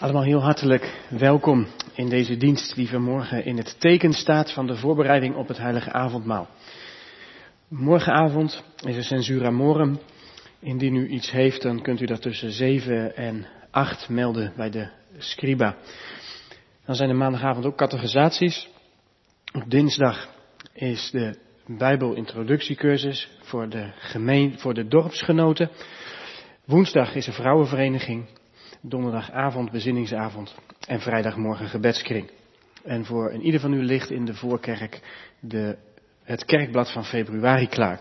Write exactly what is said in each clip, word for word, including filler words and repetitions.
Allemaal heel hartelijk welkom in deze dienst die vanmorgen in het teken staat van de voorbereiding op het heilige avondmaal. Morgenavond is er censura morum. Indien u iets heeft, dan kunt u dat tussen zeven en acht melden bij de scriba. Dan zijn er maandagavond ook catechisaties. Op dinsdag is de Bijbelintroductiecursus voor de gemeen, voor de dorpsgenoten. Woensdag is er vrouwenvereniging. Donderdagavond bezinningsavond en vrijdagmorgen gebedskring. En voor en ieder van u ligt in de voorkerk de, het kerkblad van februari klaar.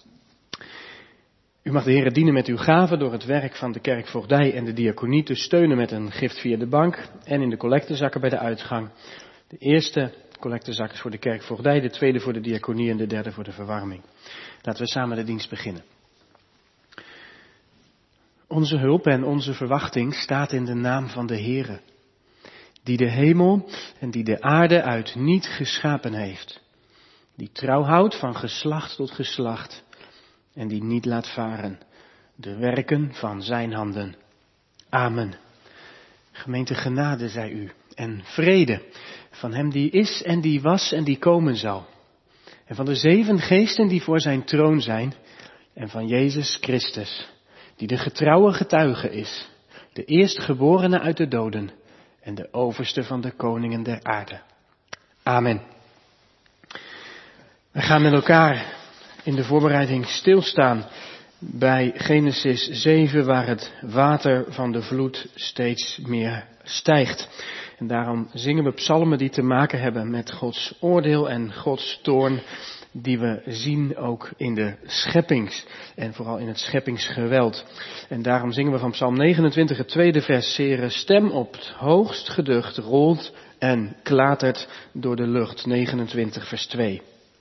U mag de Heere dienen met uw gaven door het werk van de kerkvoogdij en de diaconie te steunen met een gift via de bank en in de collectezakken bij de uitgang. De eerste collectezak is voor de kerkvoogdij, de tweede voor de diaconie en de derde voor de verwarming. Laten we samen de dienst beginnen. Onze hulp en onze verwachting staat in de naam van de Heere, die de hemel en die de aarde uit niet geschapen heeft, die trouw houdt van geslacht tot geslacht en die niet laat varen de werken van zijn handen. Amen. Gemeente genade zij u en vrede van hem die is en die was en die komen zal, en van de zeven geesten die voor zijn troon zijn en van Jezus Christus, die de getrouwe getuige is, de eerstgeborene uit de doden en de overste van de koningen der aarde. Amen. We gaan met elkaar in de voorbereiding stilstaan bij Genesis zeven, waar het water van de vloed steeds meer stijgt. En daarom zingen we psalmen die te maken hebben met Gods oordeel en Gods toorn, die we zien ook in de scheppings en vooral in het scheppingsgeweld. En daarom zingen we van Psalm negenentwintig, het tweede vers, Heere, stem op het hoogst geducht rolt en klatert door de lucht. negenentwintig vers twee.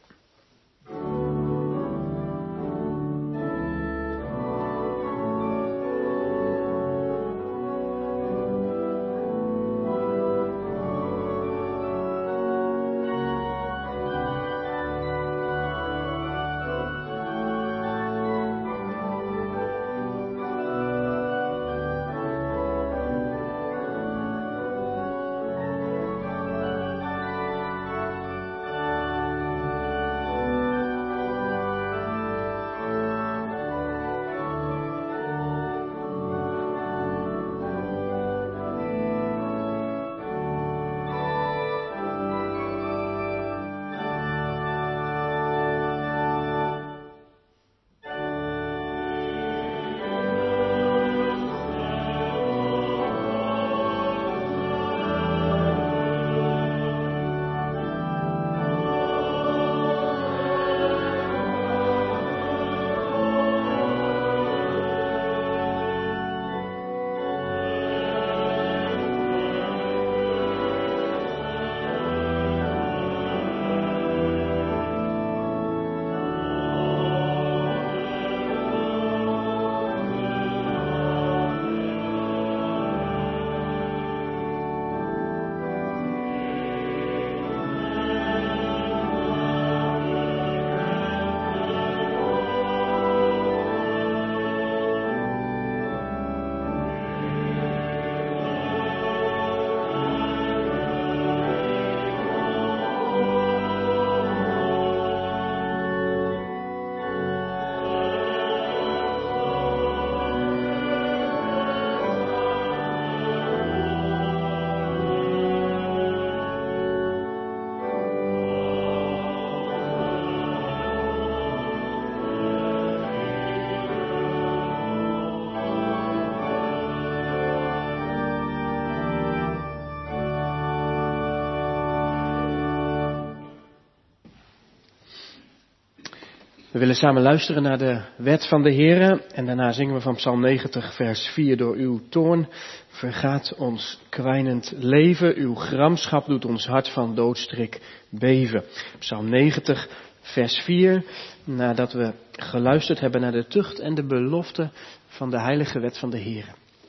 We willen samen luisteren naar de wet van de Heere en daarna zingen we van Psalm negentig vers vier. Door uw toorn vergaat ons kwijnend leven, uw gramschap doet ons hart van doodstrik beven. Psalm negentig vers vier, nadat we geluisterd hebben naar de tucht en de belofte van de heilige wet van de Heere.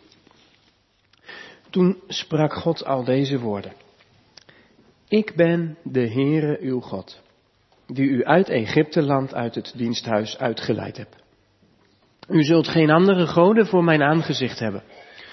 Toen sprak God al deze woorden. Ik ben de Heere uw God, die u uit Egypteland uit het diensthuis uitgeleid hebt. U zult geen andere goden voor mijn aangezicht hebben.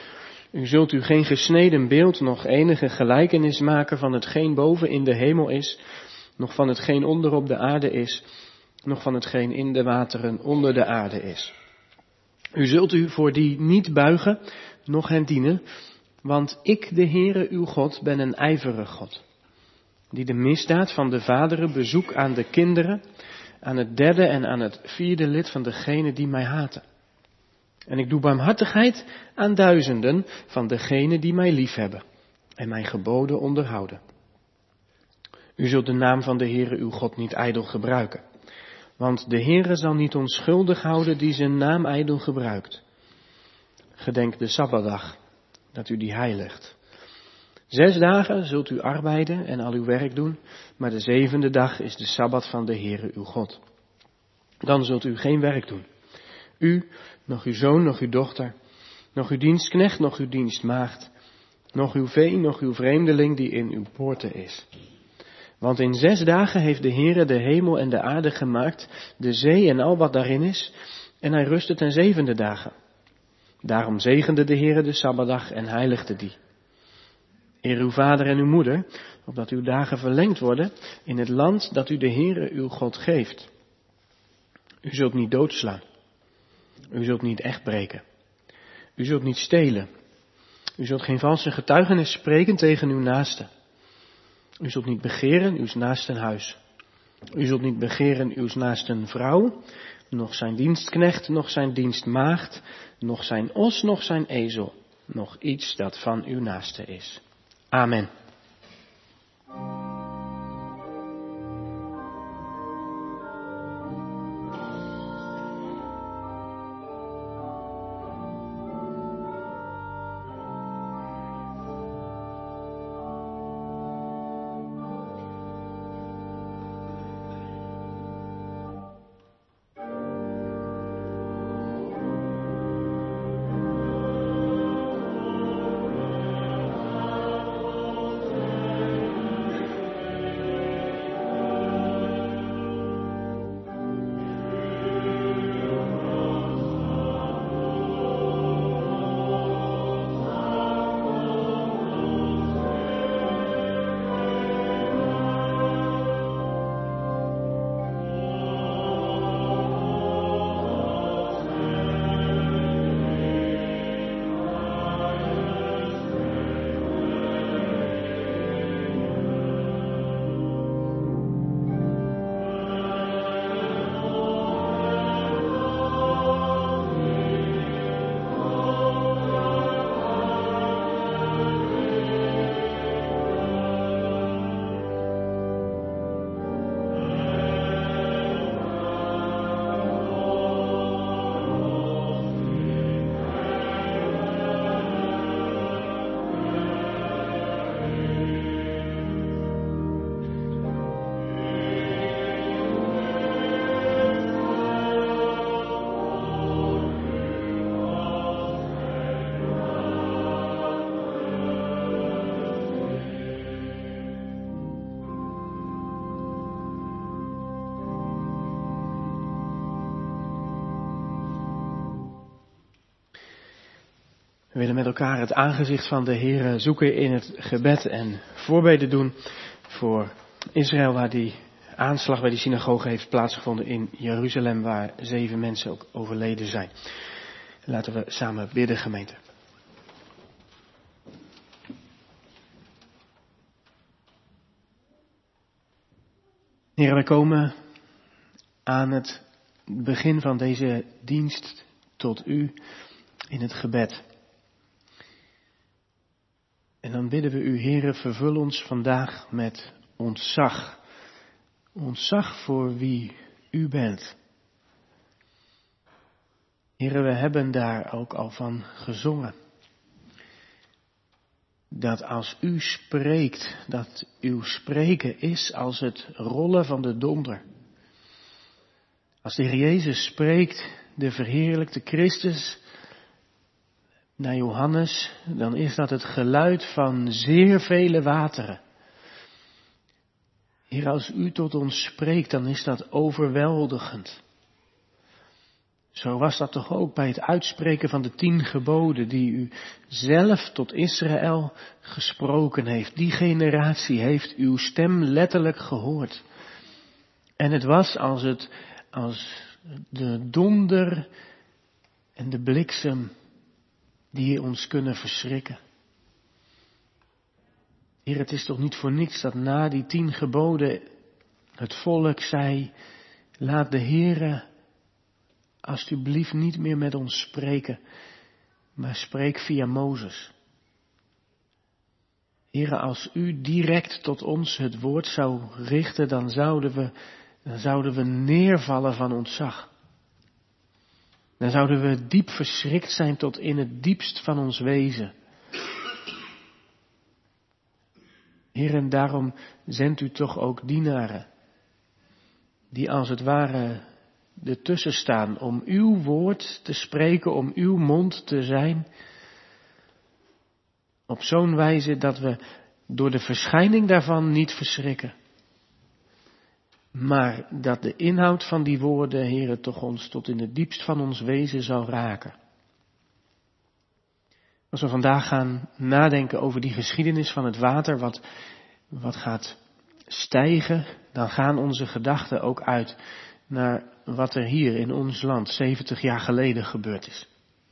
U zult u geen gesneden beeld, nog enige gelijkenis maken van hetgeen boven in de hemel is, nog van hetgeen onder op de aarde is, nog van hetgeen in de wateren onder de aarde is. U zult u voor die niet buigen, noch hen dienen, want ik, de Heere uw God, ben een ijverig God, die de misdaad van de vaderen bezoek aan de kinderen, aan het derde en aan het vierde lid van degenen die mij haten. En ik doe barmhartigheid aan duizenden van degenen die mij liefhebben en mijn geboden onderhouden. U zult de naam van de Heere uw God niet ijdel gebruiken, want de Heere zal niet onschuldig houden die zijn naam ijdel gebruikt. Gedenk de Sabbatdag, dat u die heiligt. Zes dagen zult u arbeiden en al uw werk doen, maar de zevende dag is de Sabbat van de Heere uw God. Dan zult u geen werk doen. U, nog uw zoon, nog uw dochter, nog uw dienstknecht, nog uw dienstmaagd, nog uw vee, nog uw vreemdeling die in uw poorten is. Want in zes dagen heeft de Heere de hemel en de aarde gemaakt, de zee en al wat daarin is, en hij rustte ten zevende dagen. Daarom zegende de Heere de Sabbatdag en heiligde die. Eer uw vader en uw moeder, opdat uw dagen verlengd worden in het land dat u de Heere uw God geeft. U zult niet doodslaan. U zult niet echt breken. U zult niet stelen. U zult geen valse getuigenis spreken tegen uw naaste. U zult niet begeren uws naasten huis. U zult niet begeren uws naasten vrouw, noch zijn dienstknecht, noch zijn dienstmaagd, noch zijn os, noch zijn ezel, noch iets dat van uw naaste is. Amen. We willen met elkaar het aangezicht van de Heere zoeken in het gebed en voorbeden doen voor Israël, waar die aanslag bij die synagoge heeft plaatsgevonden in Jeruzalem, waar zeven mensen ook overleden zijn. Laten we samen bidden, gemeente. Heere, wij komen aan het begin van deze dienst tot u in het gebed. En dan bidden we u, Heere, vervul ons vandaag met ontzag. Ontzag voor wie u bent. Heere, we hebben daar ook al van gezongen. Dat als u spreekt, dat uw spreken is als het rollen van de donder. Als de Heer Jezus spreekt, de verheerlijkte Christus, naar Johannes, dan is dat het geluid van zeer vele wateren. Heer, als u tot ons spreekt, dan is dat overweldigend. Zo was dat toch ook bij het uitspreken van de tien geboden die u zelf tot Israël gesproken heeft. Die generatie heeft uw stem letterlijk gehoord. En het was als het, als de donder en de bliksem die ons kunnen verschrikken. Heer, het is toch niet voor niks dat na die tien geboden het volk zei, laat de Heere alsjeblieft niet meer met ons spreken, maar spreek via Mozes. Heere, als u direct tot ons het woord zou richten, dan zouden we, dan zouden we neervallen van ontzag. Dan zouden we diep verschrikt zijn tot in het diepst van ons wezen. Heer, en daarom zendt u toch ook dienaren, die als het ware ertussen staan om uw woord te spreken, om uw mond te zijn, op zo'n wijze dat we door de verschijning daarvan niet verschrikken. Maar dat de inhoud van die woorden, Heere, toch ons tot in het diepst van ons wezen zal raken. Als we vandaag gaan nadenken over die geschiedenis van het water, wat, wat gaat stijgen, dan gaan onze gedachten ook uit naar wat er hier in ons land zeventig jaar geleden gebeurd is.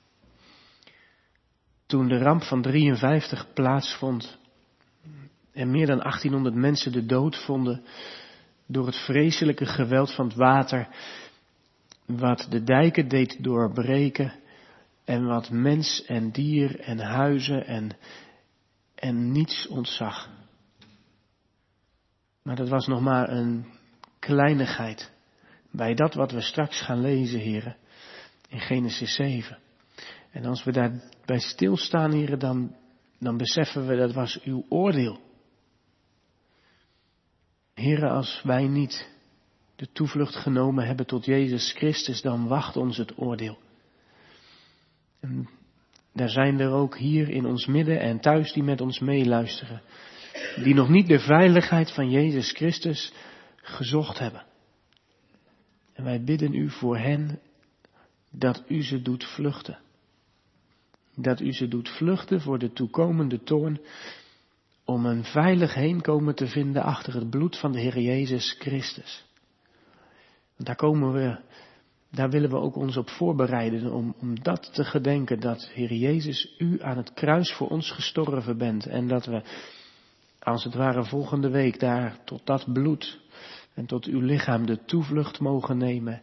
Toen de ramp van drieënvijftig plaatsvond en meer dan achttienhonderd mensen de dood vonden door het vreselijke geweld van het water, wat de dijken deed doorbreken en wat mens en dier en huizen en, en niets ontzag. Maar dat was nog maar een kleinigheid bij dat wat we straks gaan lezen, heren, in Genesis zeven. En als we daarbij stilstaan, heren, dan, dan beseffen we dat was uw oordeel. Heren, als wij niet de toevlucht genomen hebben tot Jezus Christus, dan wacht ons het oordeel. En daar zijn er ook hier in ons midden en thuis die met ons meeluisteren, die nog niet de veiligheid van Jezus Christus gezocht hebben. En wij bidden u voor hen dat u ze doet vluchten. Dat u ze doet vluchten voor de toekomende toorn, om een veilig heenkomen te vinden achter het bloed van de Heer Jezus Christus. Daar komen we, daar willen we ook ons op voorbereiden, om, om dat te gedenken, dat Heer Jezus, u aan het kruis voor ons gestorven bent. En dat we, als het ware volgende week, daar tot dat bloed en tot uw lichaam de toevlucht mogen nemen.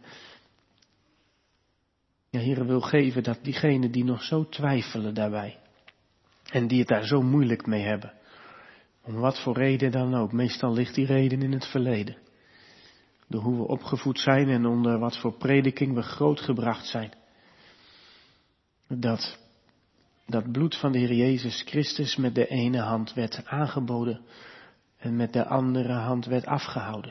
Ja, Heer, wil geven dat diegenen die nog zo twijfelen daarbij, en die het daar zo moeilijk mee hebben, om wat voor reden dan ook, meestal ligt die reden in het verleden. Door hoe we opgevoed zijn en onder wat voor prediking we grootgebracht zijn. Dat, dat bloed van de Heer Jezus Christus met de ene hand werd aangeboden en met de andere hand werd afgehouden.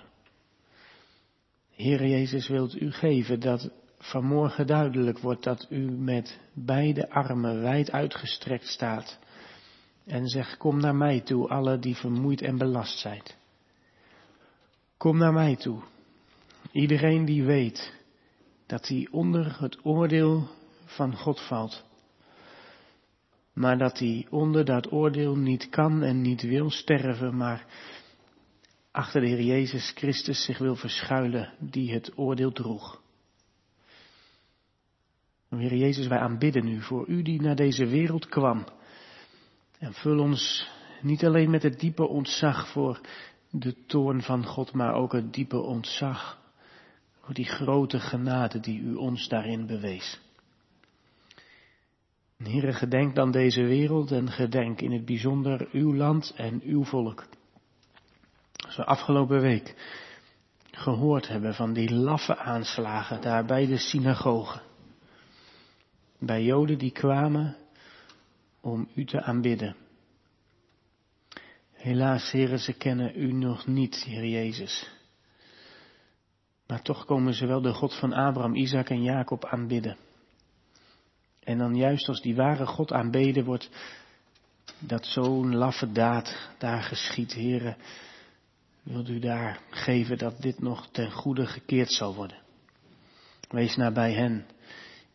Heer Jezus, wilt u geven dat vanmorgen duidelijk wordt dat u met beide armen wijd uitgestrekt staat en zegt, kom naar mij toe, alle die vermoeid en belast zijn. Kom naar mij toe. Iedereen die weet dat hij onder het oordeel van God valt, maar dat hij onder dat oordeel niet kan en niet wil sterven, maar achter de Heer Jezus Christus zich wil verschuilen die het oordeel droeg. Heer Jezus, wij aanbidden u voor u die naar deze wereld kwam. En vul ons niet alleen met het diepe ontzag voor de toorn van God, maar ook het diepe ontzag voor die grote genade die u ons daarin bewees. Heere, gedenk dan deze wereld en gedenk in het bijzonder uw land en uw volk. Als we afgelopen week gehoord hebben van die laffe aanslagen daar bij de synagogen. Bij Joden die kwamen om u te aanbidden. Helaas, Heere, ze kennen u nog niet, Heer Jezus. Maar toch komen ze wel de God van Abraham, Isaac en Jacob aanbidden. En dan juist als die ware God aanbeden wordt, dat zo'n laffe daad daar geschiet, Heere, wilt u daar geven dat dit nog ten goede gekeerd zal worden. Wees nabij hen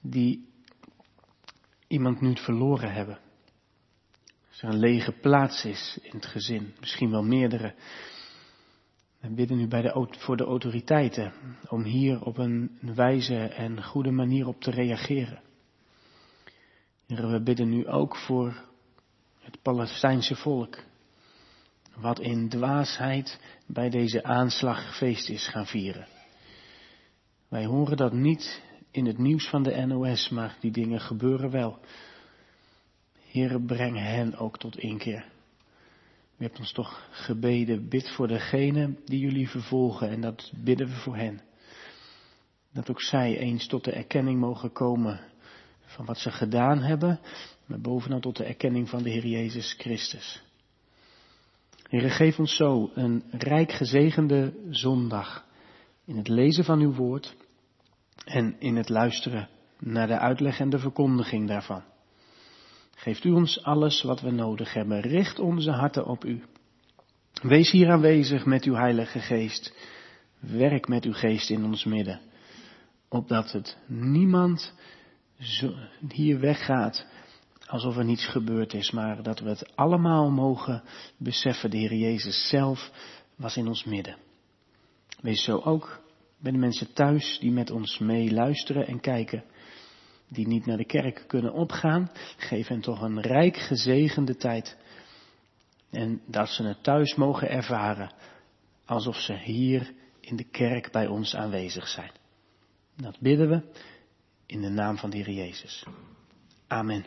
die iemand nu verloren hebben. Als er een lege plaats is in het gezin, misschien wel meerdere. We bidden nu bij de, voor de autoriteiten om hier op een wijze en goede manier op te reageren. Heer, we bidden nu ook voor het Palestijnse volk, wat in dwaasheid bij deze aanslag feest is gaan vieren. Wij horen dat niet in het nieuws van de N O S, maar die dingen gebeuren wel. Heer, breng hen ook tot inkeer. U hebt ons toch gebeden, bid voor degenen die jullie vervolgen en dat bidden we voor hen. Dat ook zij eens tot de erkenning mogen komen van wat ze gedaan hebben, maar bovenal tot de erkenning van de Heer Jezus Christus. Heer, geef ons zo een rijk gezegende zondag in het lezen van uw woord en in het luisteren naar de uitleg en de verkondiging daarvan. Geeft u ons alles wat we nodig hebben. Richt onze harten op u. Wees hier aanwezig met uw Heilige Geest. Werk met uw geest in ons midden. Opdat het niemand zo hier weggaat alsof er niets gebeurd is. Maar dat we het allemaal mogen beseffen. De Heer Jezus zelf was in ons midden. Wees zo ook bij de mensen thuis die met ons mee luisteren en kijken. Die niet naar de kerk kunnen opgaan, geef hen toch een rijk gezegende tijd. En dat ze het thuis mogen ervaren, alsof ze hier in de kerk bij ons aanwezig zijn. Dat bidden we in de naam van de Heer Jezus. Amen.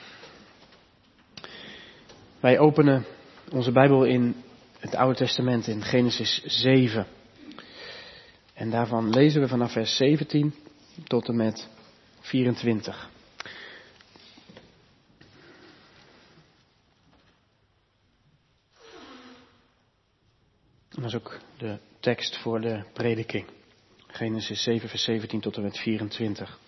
Wij openen onze Bijbel in het Oude Testament in Genesis zeven. En daarvan lezen we vanaf vers zeventien tot en met vierentwintig. En dat is ook de tekst voor de prediking. Genesis zeven vers zeventien tot en met vierentwintig.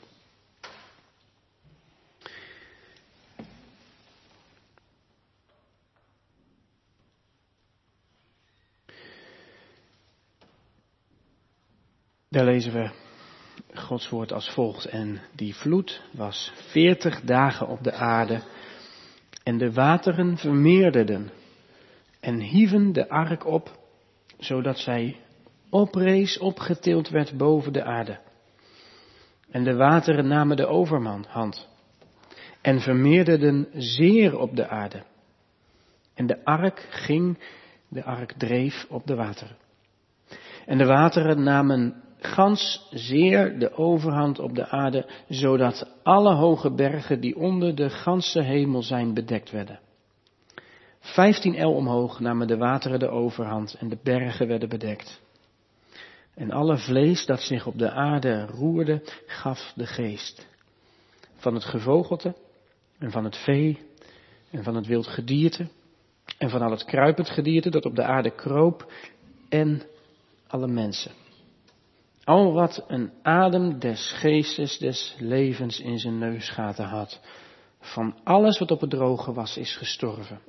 Daar lezen we Gods woord als volgt. En die vloed was veertig dagen op de aarde. En de wateren vermeerderden. En hieven de ark op, zodat zij oprees, opgetild werd boven de aarde. En de wateren namen de overhand. En vermeerderden zeer op de aarde. En de ark ging, de ark dreef op de wateren. En de wateren namen gans zeer de overhand op de aarde, zodat alle hoge bergen die onder de ganse hemel zijn bedekt werden. Vijftien el omhoog namen de wateren de overhand en de bergen werden bedekt. En alle vlees dat zich op de aarde roerde, gaf de geest. Van het gevogelte en van het vee en van het wild gedierte en van al het kruipend gedierte dat op de aarde kroop en alle mensen. Al wat een adem des geestes des levens in zijn neusgaten had, van alles wat op het droge was, is gestorven.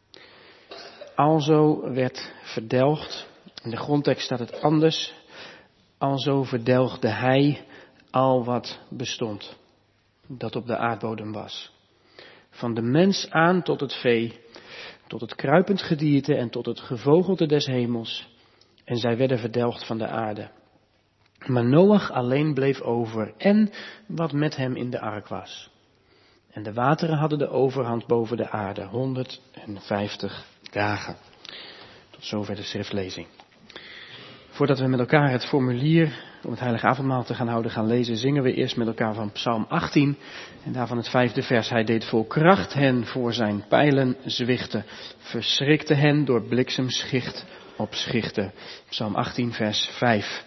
Alzo werd verdelgd, in de grondtekst staat het anders, alzo verdelgde hij al wat bestond, dat op de aardbodem was. Van de mens aan tot het vee, tot het kruipend gedierte en tot het gevogelte des hemels, en zij werden verdelgd van de aarde. Maar Noach alleen bleef over en wat met hem in de ark was. En de wateren hadden de overhand boven de aarde, honderdvijftig dagen. Tot zover de schriftlezing. Voordat we met elkaar het formulier om het heilige avondmaal te gaan houden gaan lezen, zingen we eerst met elkaar van Psalm achttien. En daarvan het vijfde vers. Hij deed vol kracht hen voor zijn pijlen zwichten, verschrikte hen door bliksemschicht op schichten. Psalm achttien vers vijf.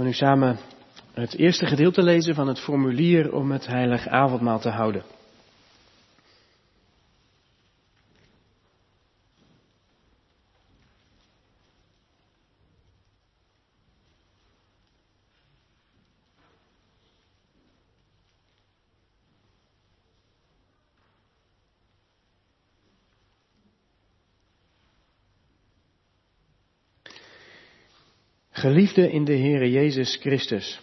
gaan we nu samen het eerste gedeelte lezen van het formulier om het heilig avondmaal te houden. Geliefden in de Heere Jezus Christus,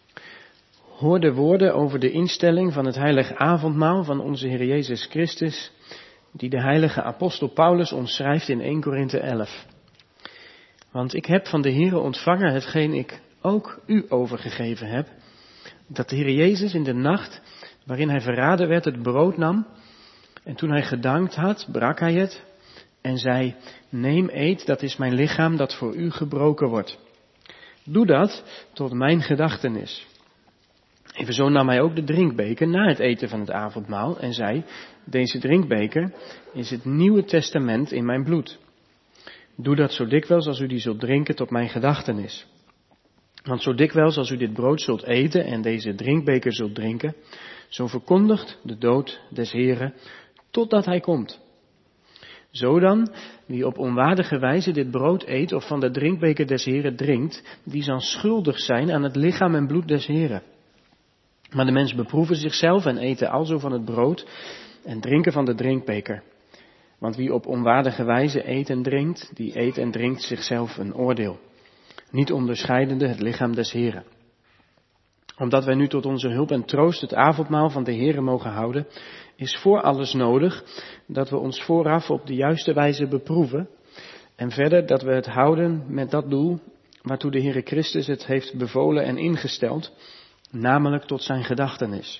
hoor de woorden over de instelling van het heilig avondmaal van onze Heer Jezus Christus, die de heilige apostel Paulus ons schrijft in eerste Korinthe elf. Want ik heb van de Heere ontvangen hetgeen ik ook u overgegeven heb, dat de Heer Jezus in de nacht waarin hij verraden werd het brood nam, en toen hij gedankt had, brak hij het en zei, neem, eet, dat is mijn lichaam dat voor u gebroken wordt. Doe dat tot mijn gedachtenis. Evenzo nam hij ook de drinkbeker na het eten van het avondmaal en zei, deze drinkbeker is het Nieuwe Testament in mijn bloed. Doe dat zo dikwijls als u die zult drinken tot mijn gedachtenis. Want zo dikwijls als u dit brood zult eten en deze drinkbeker zult drinken, zo verkondigt de dood des Heren totdat hij komt. Zo dan, wie op onwaardige wijze dit brood eet of van de drinkbeker des Heren drinkt, die zal schuldig zijn aan het lichaam en bloed des Heren. Maar de mens beproeven zichzelf en eten alzo van het brood en drinken van de drinkbeker. Want wie op onwaardige wijze eet en drinkt, die eet en drinkt zichzelf een oordeel, niet onderscheidende het lichaam des Heren. Omdat wij nu tot onze hulp en troost het avondmaal van de Heere mogen houden, is voor alles nodig dat we ons vooraf op de juiste wijze beproeven en verder dat we het houden met dat doel waartoe de Heere Christus het heeft bevolen en ingesteld, namelijk tot zijn gedachtenis.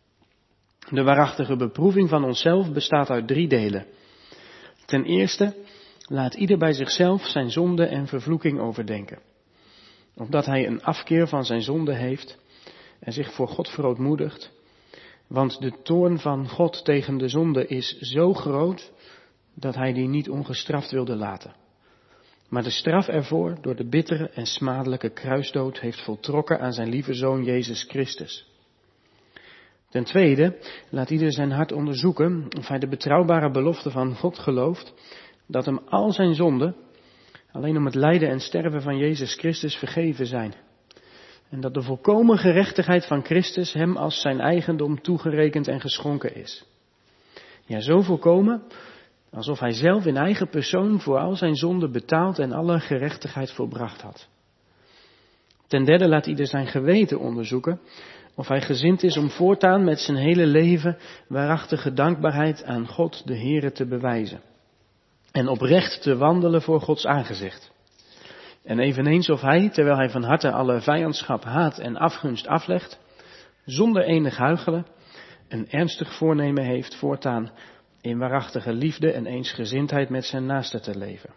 De waarachtige beproeving van onszelf bestaat uit drie delen. Ten eerste, laat ieder bij zichzelf zijn zonde en vervloeking overdenken. Opdat hij een afkeer van zijn zonde heeft en zich voor God verootmoedigt. Want de toorn van God tegen de zonde is zo groot dat hij die niet ongestraft wilde laten. Maar de straf ervoor door de bittere en smadelijke kruisdood heeft voltrokken aan zijn lieve Zoon Jezus Christus. Ten tweede, laat ieder zijn hart onderzoeken of hij de betrouwbare belofte van God gelooft, dat hem al zijn zonden alleen om het lijden en sterven van Jezus Christus vergeven zijn. En dat de volkomen gerechtigheid van Christus hem als zijn eigendom toegerekend en geschonken is. Ja, zo volkomen, alsof hij zelf in eigen persoon voor al zijn zonden betaald en alle gerechtigheid volbracht had. Ten derde laat ieder zijn geweten onderzoeken, of hij gezind is om voortaan met zijn hele leven waarachtige dankbaarheid aan God de Heere te bewijzen. En oprecht te wandelen voor Gods aangezicht. En eveneens of hij, terwijl hij van harte alle vijandschap, haat en afgunst aflegt, zonder enig huichelen, een ernstig voornemen heeft voortaan in waarachtige liefde en eensgezindheid met zijn naaste te leven.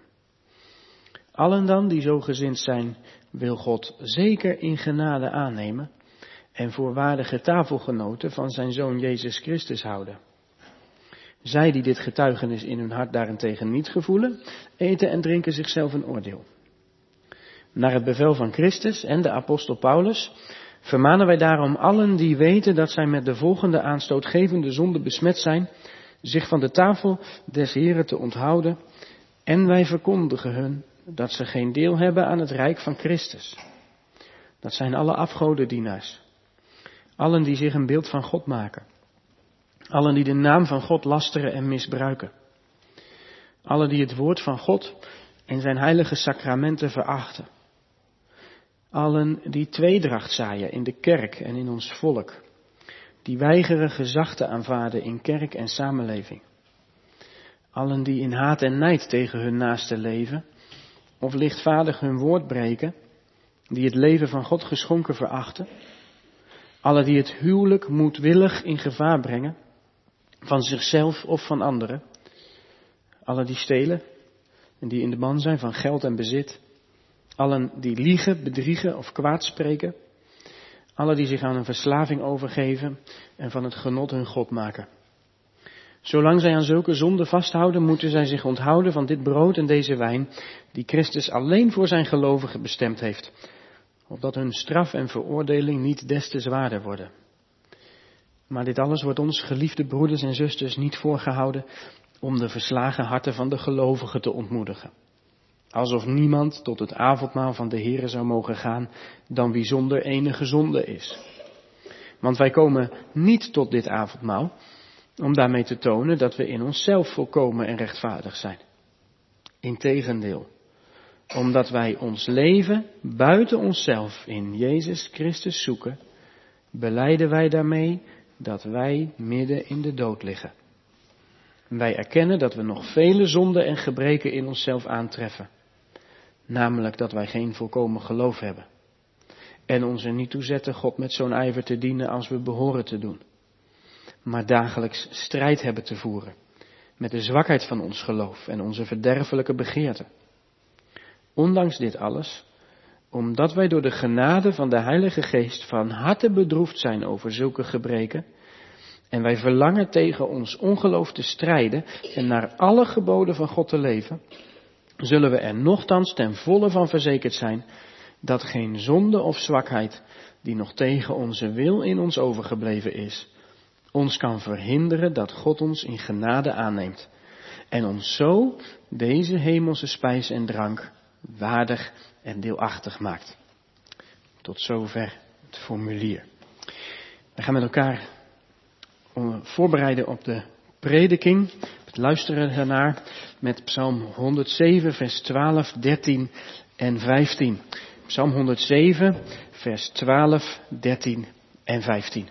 Allen dan die zo gezind zijn, wil God zeker in genade aannemen en voor waardige tafelgenoten van zijn Zoon Jezus Christus houden. Zij die dit getuigenis in hun hart daarentegen niet gevoelen, eten en drinken zichzelf een oordeel. Naar het bevel van Christus en de apostel Paulus vermanen wij daarom allen die weten dat zij met de volgende aanstootgevende zonde besmet zijn, zich van de tafel des Heren te onthouden, en wij verkondigen hun dat ze geen deel hebben aan het rijk van Christus. Dat zijn alle afgodendienaars, allen die zich een beeld van God maken, allen die de naam van God lasteren en misbruiken, allen die het woord van God en zijn heilige sacramenten verachten, allen die tweedracht zaaien in de kerk en in ons volk, die weigeren gezag te aanvaarden in kerk en samenleving, allen die in haat en nijd tegen hun naaste leven, of lichtvaardig hun woord breken, die het leven van God geschonken verachten, allen die het huwelijk moedwillig in gevaar brengen, van zichzelf of van anderen, allen die stelen en die in de ban zijn van geld en bezit, allen die liegen, bedriegen of kwaad spreken, allen die zich aan een verslaving overgeven en van het genot hun God maken. Zolang zij aan zulke zonden vasthouden, moeten zij zich onthouden van dit brood en deze wijn, die Christus alleen voor zijn gelovigen bestemd heeft, opdat hun straf en veroordeling niet des te zwaarder worden. Maar dit alles wordt ons, geliefde broeders en zusters, niet voorgehouden om de verslagen harten van de gelovigen te ontmoedigen. Alsof niemand tot het avondmaal van de Heere zou mogen gaan dan wie zonder enige zonde is. Want wij komen niet tot dit avondmaal om daarmee te tonen dat we in onszelf volkomen en rechtvaardig zijn. Integendeel, omdat wij ons leven buiten onszelf in Jezus Christus zoeken, belijden wij daarmee dat wij midden in de dood liggen. Wij erkennen dat we nog vele zonden en gebreken in onszelf aantreffen. Namelijk dat wij geen volkomen geloof hebben. En ons er niet toe zetten God met zo'n ijver te dienen als we behoren te doen. Maar dagelijks strijd hebben te voeren met de zwakheid van ons geloof en onze verderfelijke begeerten. Ondanks dit alles, omdat wij door de genade van de Heilige Geest van harte bedroefd zijn over zulke gebreken, en wij verlangen tegen ons ongeloof te strijden en naar alle geboden van God te leven, zullen we er nochtans ten volle van verzekerd zijn dat geen zonde of zwakheid, die nog tegen onze wil in ons overgebleven is, ons kan verhinderen dat God ons in genade aanneemt en ons zo deze hemelse spijs en drank waardig en deelachtig maakt. Tot zover het formulier. We gaan met elkaar voorbereiden op de prediking, het luisteren ernaar met Psalm honderdzeven, vers twaalf, dertien en vijftien. Psalm honderdzeven, vers twaalf, dertien en vijftien.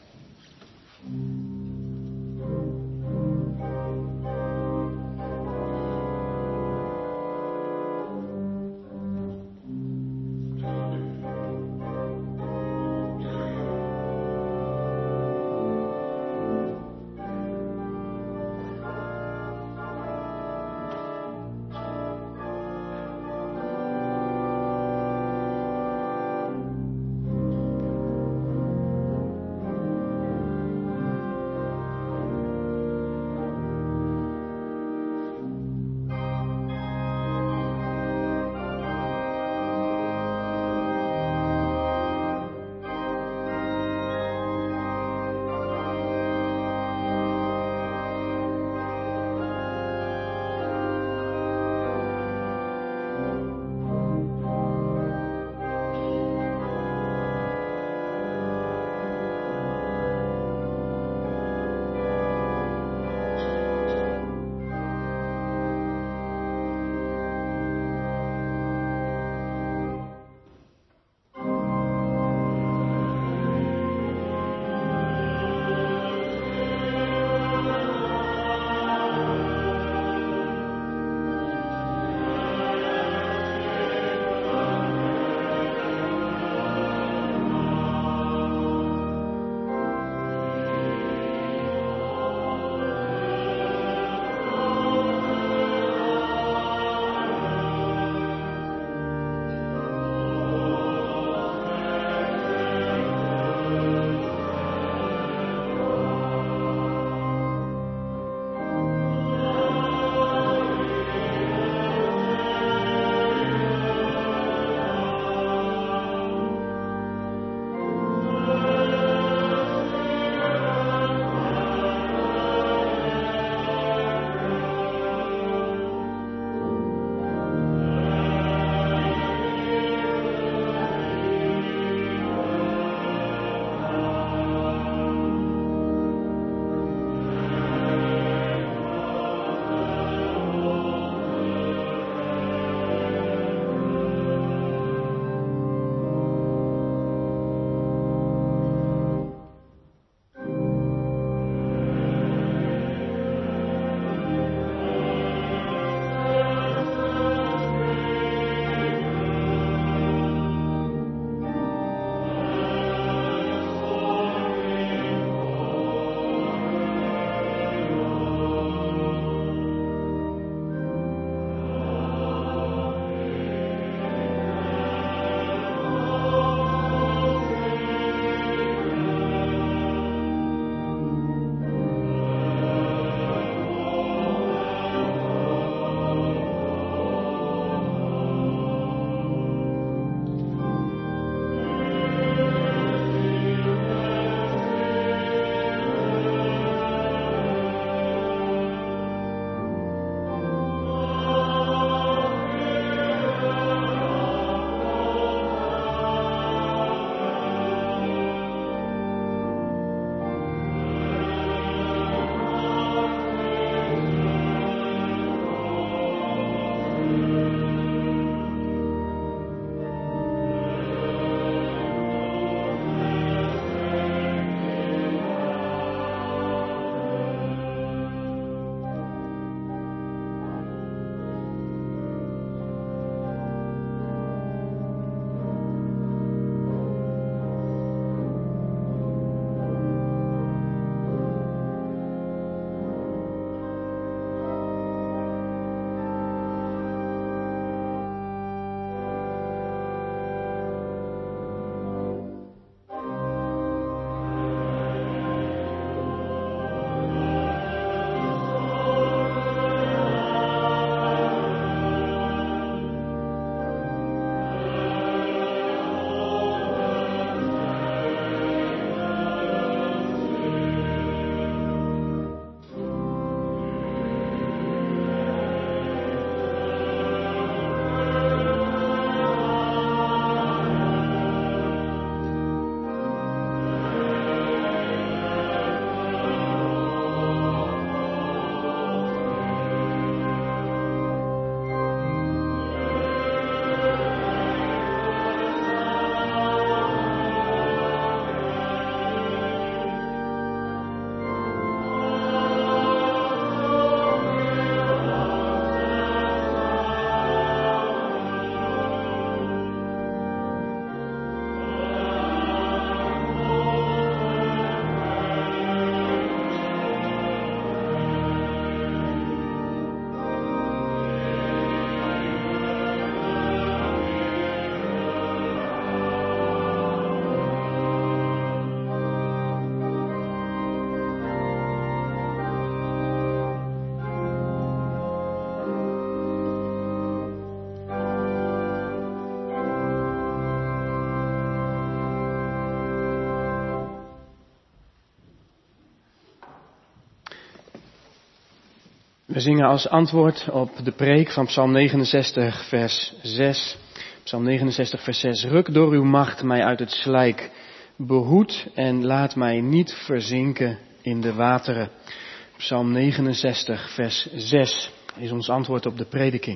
We zingen als antwoord op de preek van Psalm negenenzestig vers zes. Psalm negenenzestig vers zes. Ruk door uw macht mij uit het slijk. Behoed en laat mij niet verzinken in de wateren. Psalm negenenzestig vers zes is ons antwoord op de prediking.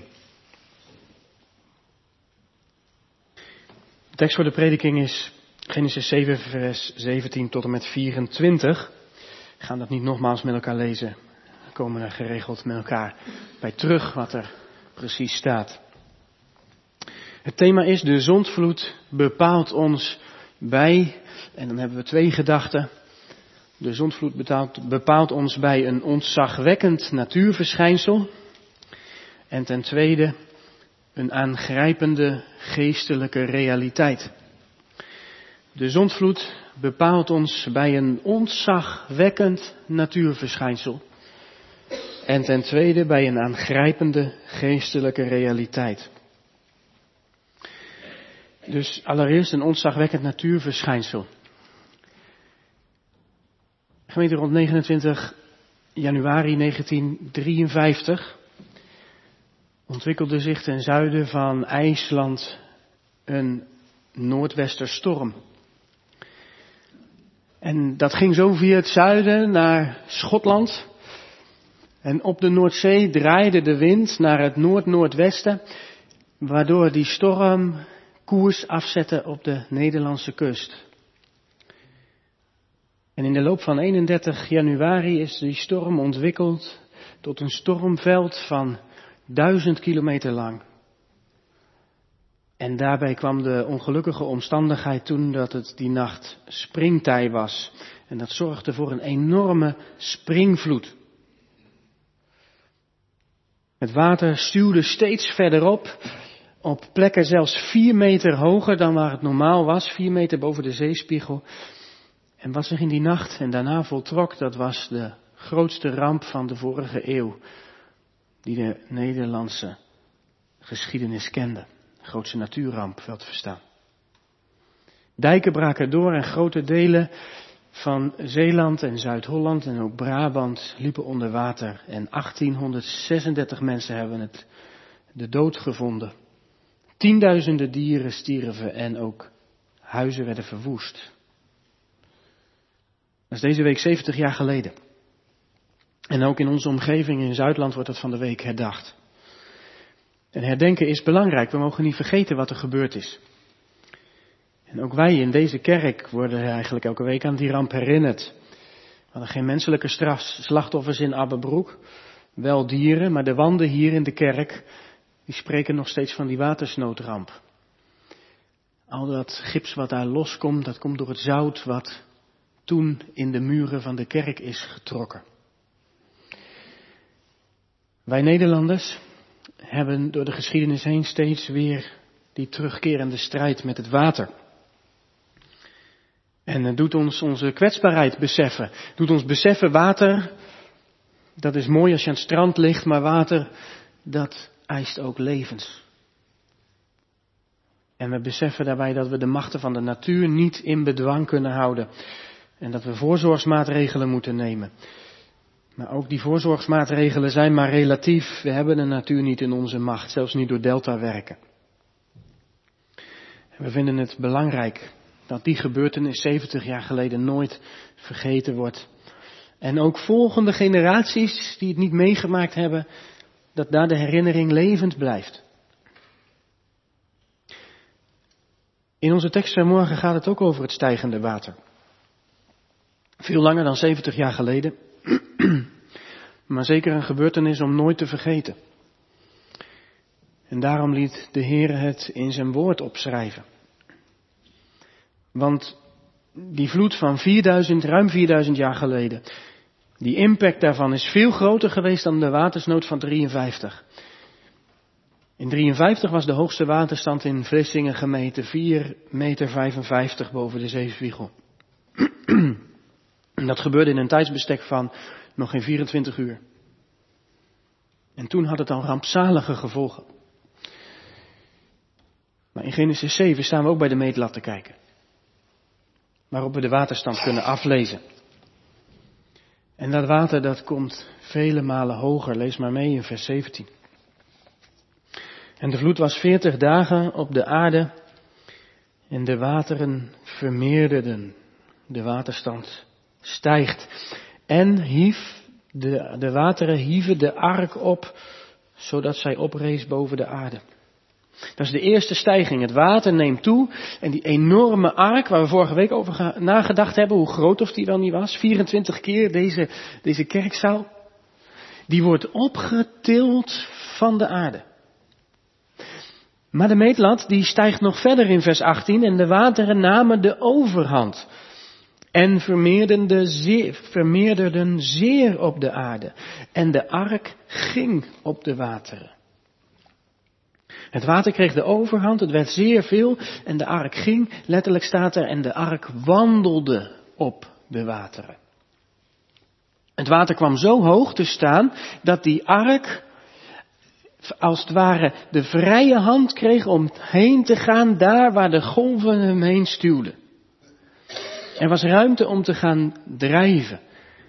De tekst voor de prediking is Genesis zeven vers zeventien tot en met vierentwintig. We gaan dat niet nogmaals met elkaar lezen. We komen er geregeld met elkaar bij terug wat er precies staat. Het thema is de zondvloed bepaalt ons bij, en dan hebben we twee gedachten. De zondvloed bepaalt, bepaalt ons bij een ontzagwekkend natuurverschijnsel. En ten tweede een aangrijpende geestelijke realiteit. De zondvloed bepaalt ons bij een ontzagwekkend natuurverschijnsel. En ten tweede bij een aangrijpende geestelijke realiteit. Dus allereerst een ontzagwekkend natuurverschijnsel. Gemeente, rond negenentwintig januari negentien drieënvijftig ontwikkelde zich ten zuiden van IJsland een noordwesterstorm. En dat ging zo via het zuiden naar Schotland. En op de Noordzee draaide de wind naar het noord-noordwesten, waardoor die storm koers afzette op de Nederlandse kust. En in de loop van eenendertig januari is die storm ontwikkeld tot een stormveld van duizend kilometer lang. En daarbij kwam de ongelukkige omstandigheid toen dat het die nacht springtij was. En dat zorgde voor een enorme springvloed. Het water stuwde steeds verderop, op plekken zelfs vier meter hoger dan waar het normaal was, vier meter boven de zeespiegel. En wat zich in die nacht en daarna voltrok, dat was de grootste ramp van de vorige eeuw, die de Nederlandse geschiedenis kende. De grootste natuurramp, wel te verstaan. Dijken braken door en grote delen van Zeeland en Zuid-Holland en ook Brabant liepen onder water. En achttienhonderdzesendertig mensen hebben het de dood gevonden. Tienduizenden dieren stierven en ook huizen werden verwoest. Dat is deze week zeventig jaar geleden. En ook in onze omgeving in Zuidland wordt dat van de week herdacht. En herdenken is belangrijk. We mogen niet vergeten wat er gebeurd is. En ook wij in deze kerk worden eigenlijk elke week aan die ramp herinnerd. We hadden geen menselijke straf, slachtoffers in Abbebroek. Wel dieren, maar de wanden hier in de kerk, die spreken nog steeds van die watersnoodramp. Al dat gips wat daar loskomt, dat komt door het zout wat toen in de muren van de kerk is getrokken. Wij Nederlanders hebben door de geschiedenis heen steeds weer die terugkerende strijd met het water. En het doet ons onze kwetsbaarheid beseffen. Het doet ons beseffen, water, dat is mooi als je aan het strand ligt, maar water, dat eist ook levens. En we beseffen daarbij dat we de machten van de natuur niet in bedwang kunnen houden. En dat we voorzorgsmaatregelen moeten nemen. Maar ook die voorzorgsmaatregelen zijn maar relatief. We hebben de natuur niet in onze macht, zelfs niet door delta werken. En we vinden het belangrijk dat die gebeurtenis zeventig jaar geleden nooit vergeten wordt. En ook volgende generaties die het niet meegemaakt hebben, dat daar de herinnering levend blijft. In onze tekst van morgen gaat het ook over het stijgende water. Veel langer dan zeventig jaar geleden. Maar zeker een gebeurtenis om nooit te vergeten. En daarom liet de Heer het in zijn woord opschrijven. Want die vloed van vierduizend, ruim vierduizend jaar geleden, die impact daarvan is veel groter geweest dan de watersnood van drieënvijftig. In drieënvijftig was de hoogste waterstand in Vlissingen gemeten vier meter vijfenvijftig boven de zeespiegel. En dat gebeurde in een tijdsbestek van nog geen vierentwintig uur. En toen had het al rampzalige gevolgen. Maar in Genesis zeven staan we ook bij de meetlat te kijken. Waarop we de waterstand kunnen aflezen. En dat water dat komt vele malen hoger. Lees maar mee in vers zeventien. En de vloed was veertig dagen op de aarde en de wateren vermeerderden. De waterstand stijgt. En hief, de, de wateren hieven de ark op, zodat zij oprees boven de aarde. Dat is de eerste stijging. Het water neemt toe en die enorme ark, waar we vorige week over nagedacht hebben, hoe groot of die wel niet was, vierentwintig keer deze, deze kerkzaal, die wordt opgetild van de aarde. Maar de meetlat die stijgt nog verder in vers achttien en de wateren namen de overhand en vermeerderden zeer, vermeerderden zeer op de aarde. En de ark ging op de wateren. Het water kreeg de overhand, het werd zeer veel en de ark ging, letterlijk staat er, en de ark wandelde op de wateren. Het water kwam zo hoog te staan dat die ark als het ware de vrije hand kreeg om heen te gaan daar waar de golven hem heen stuwden. Er was ruimte om te gaan drijven.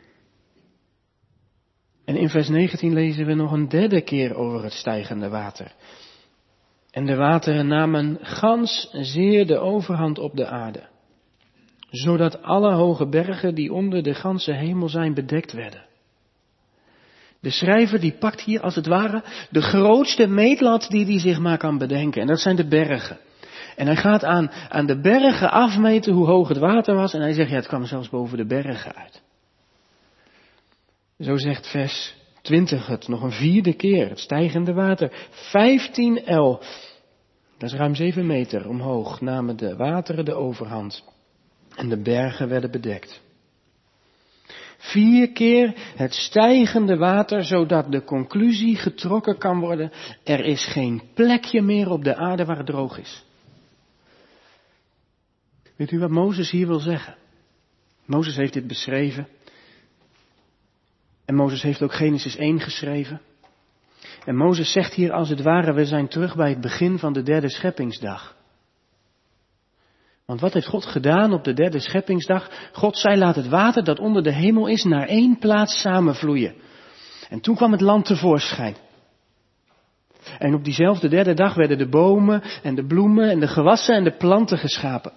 En in vers negentien lezen we nog een derde keer over het stijgende water. En de wateren namen gans zeer de overhand op de aarde, zodat alle hoge bergen die onder de ganse hemel zijn bedekt werden. De schrijver die pakt hier als het ware de grootste meetlat die hij zich maar kan bedenken. En dat zijn de bergen. En hij gaat aan, aan de bergen afmeten hoe hoog het water was. En hij zegt, ja, het kwam zelfs boven de bergen uit. Zo zegt vers twintig het nog een vierde keer. Het stijgende water. vijftien el. Dat is ruim zeven meter omhoog. Namen de wateren de overhand. En de bergen werden bedekt. Vier keer het stijgende water, zodat de conclusie getrokken kan worden. Er is geen plekje meer op de aarde waar het droog is. Weet u wat Mozes hier wil zeggen? Mozes heeft dit beschreven. En Mozes heeft ook Genesis één geschreven. En Mozes zegt hier als het ware, we zijn terug bij het begin van de derde scheppingsdag. Want wat heeft God gedaan op de derde scheppingsdag? God zei, laat het water dat onder de hemel is naar één plaats samenvloeien. En toen kwam het land tevoorschijn. En op diezelfde derde dag werden de bomen en de bloemen en de gewassen en de planten geschapen.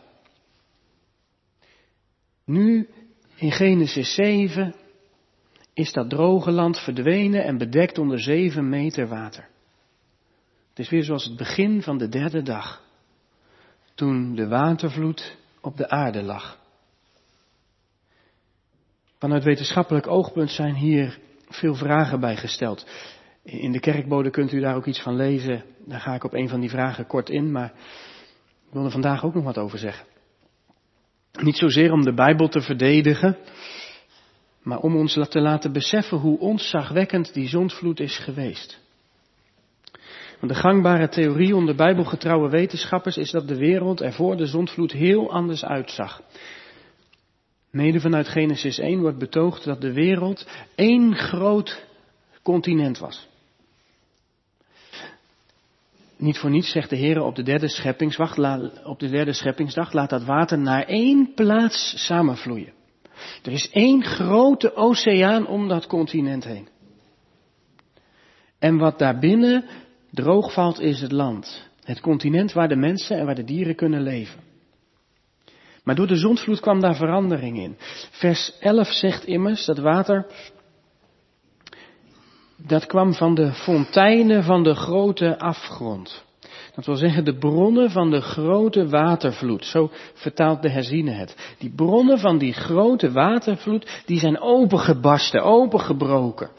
Nu, in Genesis zeven, is dat droge land verdwenen en bedekt onder zeven meter water. Het is weer zoals het begin van de derde dag. Toen de watervloed op de aarde lag. Vanuit wetenschappelijk oogpunt zijn hier veel vragen bij gesteld. In de kerkbode kunt u daar ook iets van lezen. Daar ga ik op een van die vragen kort in, maar ik wil er vandaag ook nog wat over zeggen. Niet zozeer om de Bijbel te verdedigen, maar om ons te laten beseffen hoe ontzagwekkend die zondvloed is geweest. Want de gangbare theorie onder bijbelgetrouwe wetenschappers is dat de wereld er voor de zondvloed heel anders uitzag. Mede vanuit Genesis één wordt betoogd dat de wereld één groot continent was. Niet voor niets zegt de Heer op de derde scheppingswacht, op de derde scheppingsdag, laat dat water naar één plaats samenvloeien. Er is één grote oceaan om dat continent heen. En wat daarbinnen droog valt is het land. Het continent waar de mensen en waar de dieren kunnen leven. Maar door de zondvloed kwam daar verandering in. Vers elf zegt immers dat water, dat kwam van de fonteinen van de grote afgrond. Dat wil zeggen de bronnen van de grote watervloed. Zo vertaalt de herziene het. Die bronnen van die grote watervloed, die zijn opengebarsten, opengebroken.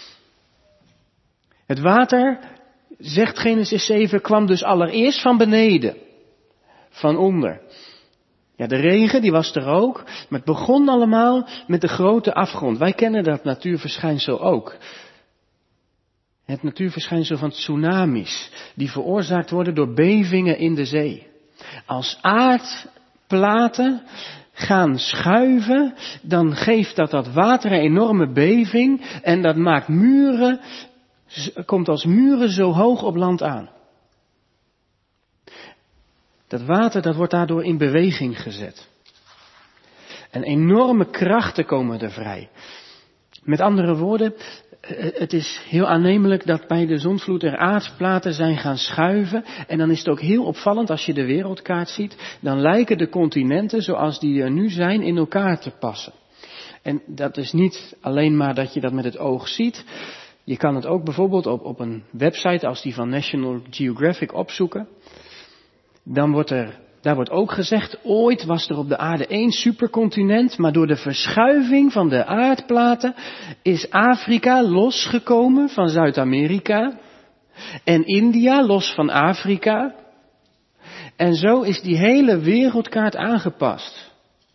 Het water, zegt Genesis zeven, kwam dus allereerst van beneden. Van onder. Ja, de regen, die was er ook. Maar het begon allemaal met de grote afgrond. Wij kennen dat natuurverschijnsel ook. Het natuurverschijnsel van tsunamis, die veroorzaakt worden door bevingen in de zee. Als aardplaten gaan schuiven, dan geeft dat dat water een enorme beving en dat maakt muren, komt als muren zo hoog op land aan. Dat water, dat wordt daardoor in beweging gezet. En enorme krachten komen er vrij. Met andere woorden, het is heel aannemelijk dat bij de zondvloed er aardplaten zijn gaan schuiven. En dan is het ook heel opvallend als je de wereldkaart ziet. Dan lijken de continenten zoals die er nu zijn in elkaar te passen. En dat is niet alleen maar dat je dat met het oog ziet. Je kan het ook bijvoorbeeld op, op een website als die van National Geographic opzoeken. Dan wordt er, daar wordt ook gezegd, ooit was er op de aarde één supercontinent, maar door de verschuiving van de aardplaten is Afrika losgekomen van Zuid-Amerika en India los van Afrika. En zo is die hele wereldkaart aangepast.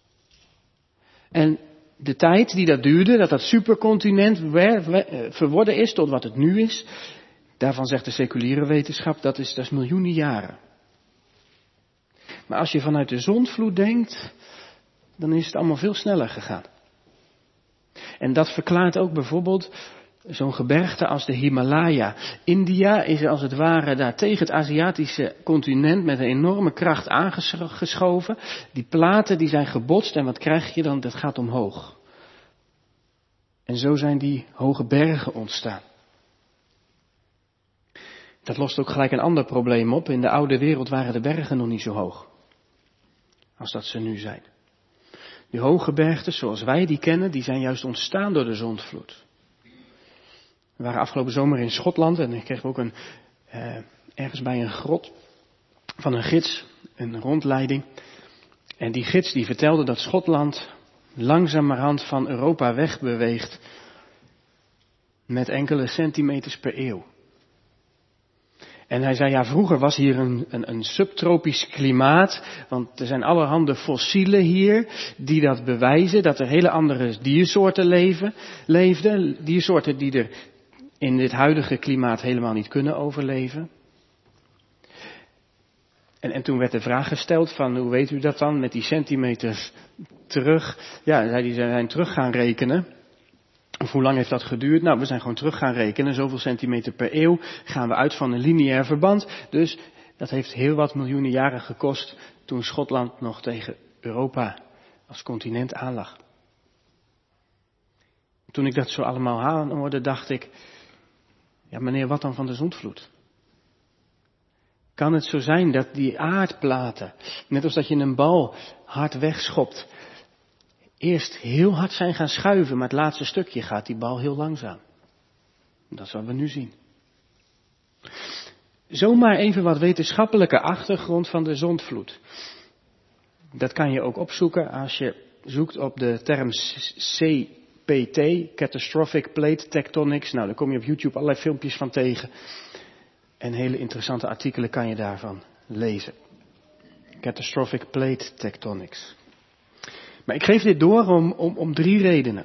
En de tijd die dat duurde, dat dat supercontinent verworden is tot wat het nu is, daarvan zegt de seculiere wetenschap, dat is, dat is miljoenen jaren. Maar als je vanuit de zondvloed denkt, dan is het allemaal veel sneller gegaan. En dat verklaart ook bijvoorbeeld zo'n gebergte als de Himalaya. India is als het ware daar tegen het Aziatische continent met een enorme kracht aangeschoven. Die platen die zijn gebotst en wat krijg je dan? Dat gaat omhoog. En zo zijn die hoge bergen ontstaan. Dat lost ook gelijk een ander probleem op. In de oude wereld waren de bergen nog niet zo hoog als dat ze nu zijn. Die hoge bergen zoals wij die kennen, die zijn juist ontstaan door de zondvloed. We waren afgelopen zomer in Schotland en ik kreeg ook een, eh, ergens bij een grot van een gids, een rondleiding. En die gids die vertelde dat Schotland langzamerhand van Europa wegbeweegt met enkele centimeters per eeuw. En hij zei, ja, vroeger was hier een, een, een subtropisch klimaat, want er zijn allerhande fossielen hier die dat bewijzen, dat er hele andere diersoorten leven, leefden, diersoorten die er in dit huidige klimaat helemaal niet kunnen overleven. En, en toen werd de vraag gesteld van, hoe weet u dat dan met die centimeters terug? Ja, zei hij, ze zijn terug gaan rekenen. Of hoe lang heeft dat geduurd? Nou, we zijn gewoon terug gaan rekenen. Zoveel centimeter per eeuw gaan we uit van een lineair verband. Dus dat heeft heel wat miljoenen jaren gekost toen Schotland nog tegen Europa als continent aanlag. Toen ik dat zo allemaal aanhoorde, dacht ik, ja meneer, wat dan van de zondvloed? Kan het zo zijn dat die aardplaten, net als dat je een bal hard wegschopt, eerst heel hard zijn gaan schuiven, maar het laatste stukje gaat die bal heel langzaam. Dat is wat we nu zien. Zomaar even wat wetenschappelijke achtergrond van de zondvloed. Dat kan je ook opzoeken als je zoekt op de term C P T, Catastrophic Plate Tectonics. Nou, daar kom je op YouTube allerlei filmpjes van tegen. En hele interessante artikelen kan je daarvan lezen. Catastrophic Plate Tectonics. Maar ik geef dit door om, om, om drie redenen.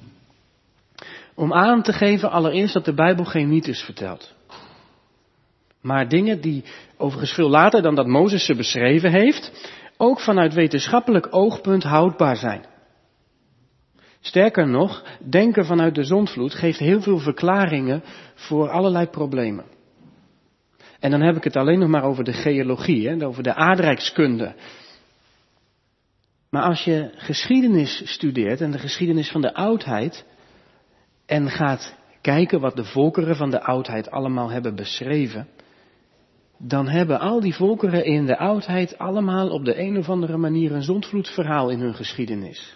Om aan te geven allereerst dat de Bijbel geen mythes vertelt. Maar dingen die overigens veel later dan dat Mozes ze beschreven heeft, ook vanuit wetenschappelijk oogpunt houdbaar zijn. Sterker nog, denken vanuit de zondvloed geeft heel veel verklaringen voor allerlei problemen. En dan heb ik het alleen nog maar over de geologie, hè, over de aardrijkskunde. Maar als je geschiedenis studeert en de geschiedenis van de oudheid en gaat kijken wat de volkeren van de oudheid allemaal hebben beschreven, dan hebben al die volkeren in de oudheid allemaal op de een of andere manier een zondvloedverhaal in hun geschiedenis.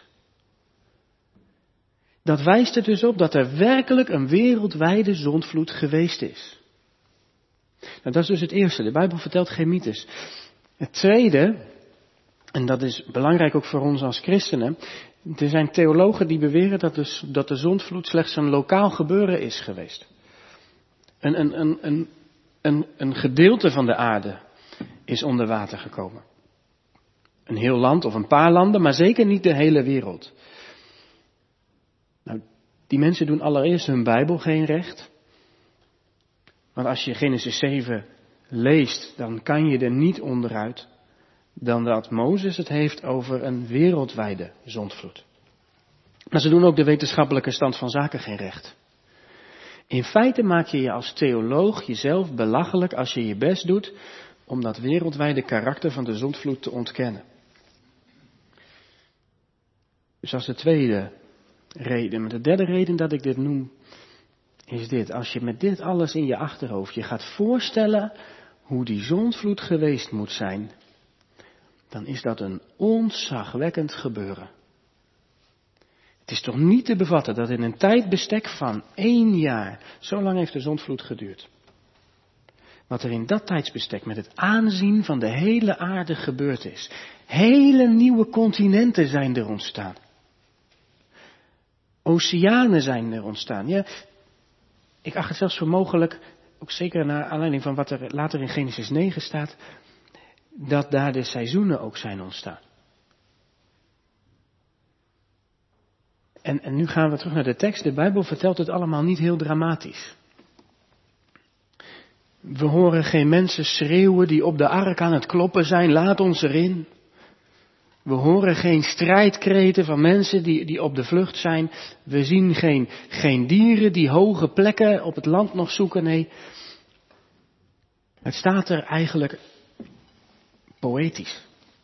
Dat wijst er dus op dat er werkelijk een wereldwijde zondvloed geweest is. Nou, dat is dus het eerste. De Bijbel vertelt geen mythes. Het tweede, en dat is belangrijk ook voor ons als christenen, er zijn theologen die beweren dat de, dat de zondvloed slechts een lokaal gebeuren is geweest. Een, een, een, een, een, een gedeelte van de aarde is onder water gekomen. Een heel land of een paar landen, maar zeker niet de hele wereld. Nou, die mensen doen allereerst hun Bijbel geen recht. Want als je Genesis zeven leest, dan kan je er niet onderuit dan dat Mozes het heeft over een wereldwijde zondvloed. Maar ze doen ook de wetenschappelijke stand van zaken geen recht. In feite maak je je als theoloog jezelf belachelijk als je je best doet om dat wereldwijde karakter van de zondvloed te ontkennen. Dus als de tweede reden. Maar de derde reden dat ik dit noem is dit. Als je met dit alles in je achterhoofd je gaat voorstellen hoe die zondvloed geweest moet zijn, dan is dat een ontzagwekkend gebeuren. Het is toch niet te bevatten dat in een tijdbestek van één jaar, zo lang heeft de zondvloed geduurd, wat er in dat tijdsbestek met het aanzien van de hele aarde gebeurd is. Hele nieuwe continenten zijn er ontstaan. Oceanen zijn er ontstaan. Ja, ik acht het zelfs voor mogelijk, ook zeker naar aanleiding van wat er later in Genesis negen staat, dat daar de seizoenen ook zijn ontstaan. En, en nu gaan we terug naar de tekst. De Bijbel vertelt het allemaal niet heel dramatisch. We horen geen mensen schreeuwen die op de ark aan het kloppen zijn, laat ons erin. We horen geen strijdkreten van mensen die, die op de vlucht zijn. We zien geen, geen dieren die hoge plekken op het land nog zoeken. Nee, het staat er eigenlijk poëtisch.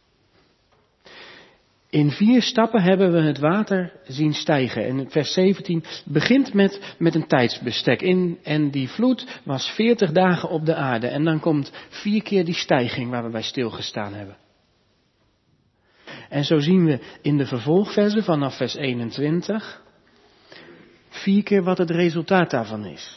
In vier stappen hebben we het water zien stijgen. En vers zeventien begint met, met een tijdsbestek. In, en die vloed was veertig dagen op de aarde. En dan komt vier keer die stijging waar we bij stilgestaan hebben. En zo zien we in de vervolgversen vanaf vers eenentwintig vier keer wat het resultaat daarvan is.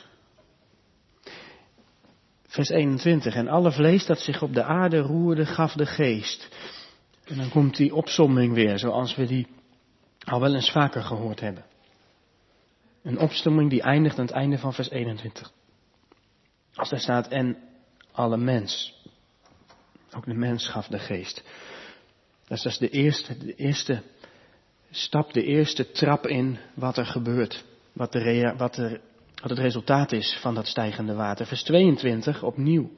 Vers eenentwintig. En alle vlees dat zich op de aarde roerde gaf de geest. En dan komt die opsomming weer, zoals we die al wel eens vaker gehoord hebben. Een opsomming die eindigt aan het einde van vers eenentwintig. Als daar staat, en alle mens. Ook de mens gaf de geest. Dat is dus de eerste, de eerste stap, de eerste trap in wat er gebeurt. Wat, de rea, wat, er, wat het resultaat is van dat stijgende water. Vers tweeëntwintig, opnieuw.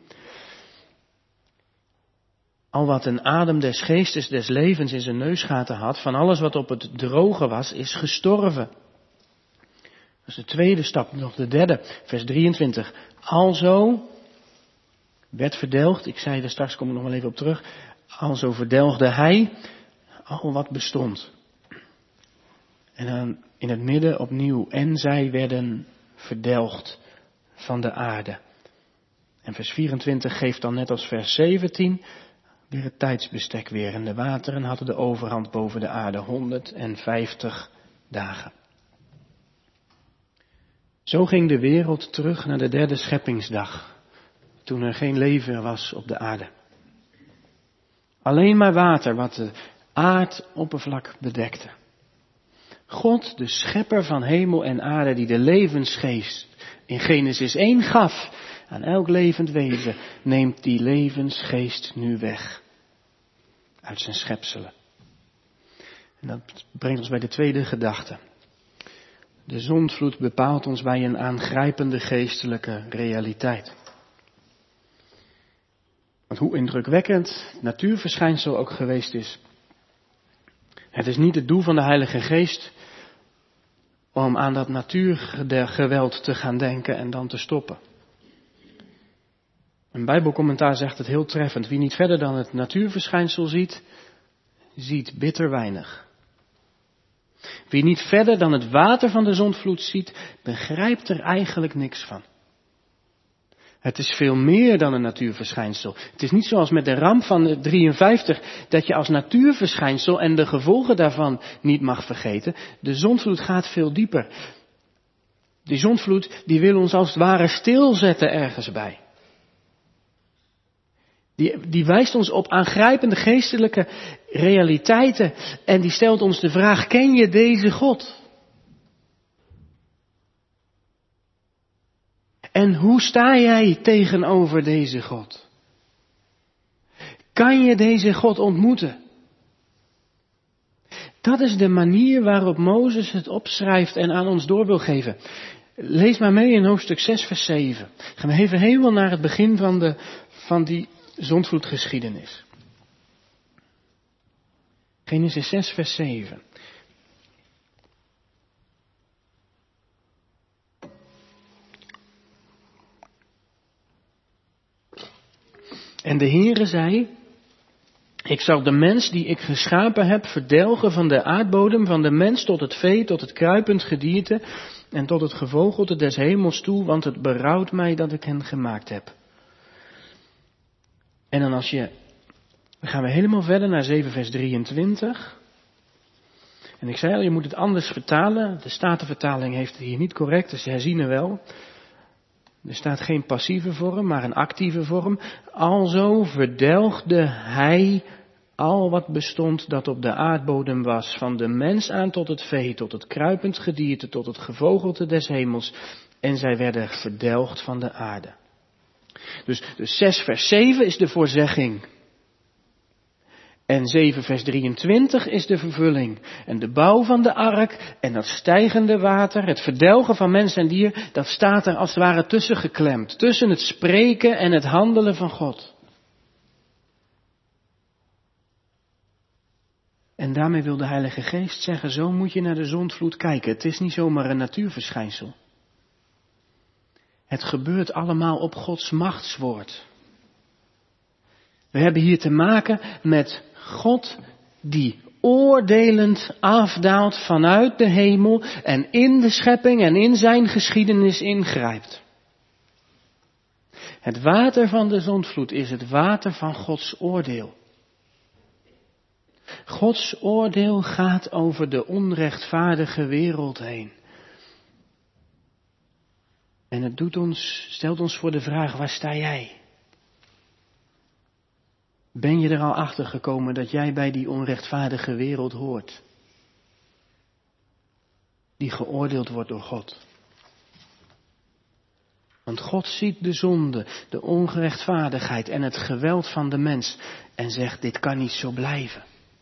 Al wat een adem des geestes des levens in zijn neusgaten had, van alles wat op het droge was, is gestorven. Dat is de tweede stap, nog de derde, vers drieëntwintig. Alzo werd verdelgd, ik zei er straks, kom ik nog wel even op terug, alzo verdelgde hij al wat bestond. En dan in het midden opnieuw, en zij werden verdelgd van de aarde. En vers vierentwintig geeft dan net als vers zeventien weer het tijdsbestek weer. En de wateren hadden de overhand boven de aarde honderdvijftig dagen. Zo ging de wereld terug naar de derde scheppingsdag, toen er geen leven was op de aarde. Alleen maar water wat de aardoppervlak bedekte. God, de schepper van hemel en aarde, die de levensgeest in Genesis één gaf aan elk levend wezen, neemt die levensgeest nu weg uit zijn schepselen. En dat brengt ons bij de tweede gedachte. De zondvloed bepaalt ons bij een aangrijpende geestelijke realiteit. Want hoe indrukwekkend het natuurverschijnsel ook geweest is, het is niet het doel van de Heilige Geest om aan dat natuurgeweld te gaan denken en dan te stoppen. Een Bijbelcommentaar zegt het heel treffend. Wie niet verder dan het natuurverschijnsel ziet, ziet bitter weinig. Wie niet verder dan het water van de zondvloed ziet, begrijpt er eigenlijk niks van. Het is veel meer dan een natuurverschijnsel. Het is niet zoals met de ramp van drieënvijftig, dat je als natuurverschijnsel en de gevolgen daarvan niet mag vergeten. De zondvloed gaat veel dieper. Die zondvloed die wil ons als het ware stilzetten ergens bij. Die, die wijst ons op aangrijpende geestelijke realiteiten en die stelt ons de vraag, ken je deze God? En hoe sta jij tegenover deze God? Kan je deze God ontmoeten? Dat is de manier waarop Mozes het opschrijft en aan ons door wil geven. Lees maar mee in hoofdstuk zes vers zeven. Gaan we even helemaal naar het begin van, de, van die zondvloedgeschiedenis. Genesis zes vers zeven. En de Heere zei, Ik zal de mens die ik geschapen heb verdelgen van de aardbodem, van de mens tot het vee, tot het kruipend gedierte en tot het gevogelte des hemels toe, want het berouwt mij dat ik hen gemaakt heb. En dan als je, dan gaan we helemaal verder naar zeven vers drieëntwintig. En ik zei al, je moet het anders vertalen. De Statenvertaling heeft het hier niet correct, dus herziene wel. Er staat geen passieve vorm, maar een actieve vorm. Alzo verdelgde hij al wat bestond dat op de aardbodem was, van de mens aan tot het vee, tot het kruipend gedierte, tot het gevogelte des hemels. En zij werden verdelgd van de aarde. Dus, dus zes vers zeven is de voorzegging. En zeven vers drieëntwintig is de vervulling. En de bouw van de ark en dat stijgende water, het verdelgen van mens en dier, dat staat er als het ware tussen geklemd. Tussen het spreken en het handelen van God. En daarmee wil de Heilige Geest zeggen, zo moet je naar de zondvloed kijken. Het is niet zomaar een natuurverschijnsel. Het gebeurt allemaal op Gods machtswoord. We hebben hier te maken met God die oordelend afdaalt vanuit de hemel en in de schepping en in zijn geschiedenis ingrijpt. Het water van de zondvloed is het water van Gods oordeel. Gods oordeel gaat over de onrechtvaardige wereld heen. En het doet ons, stelt ons voor de vraag, waar sta jij? Ben je er al achter gekomen dat jij bij die onrechtvaardige wereld hoort? Die geoordeeld wordt door God. Want God ziet de zonde, de ongerechtvaardigheid en het geweld van de mens en zegt, dit kan niet zo blijven.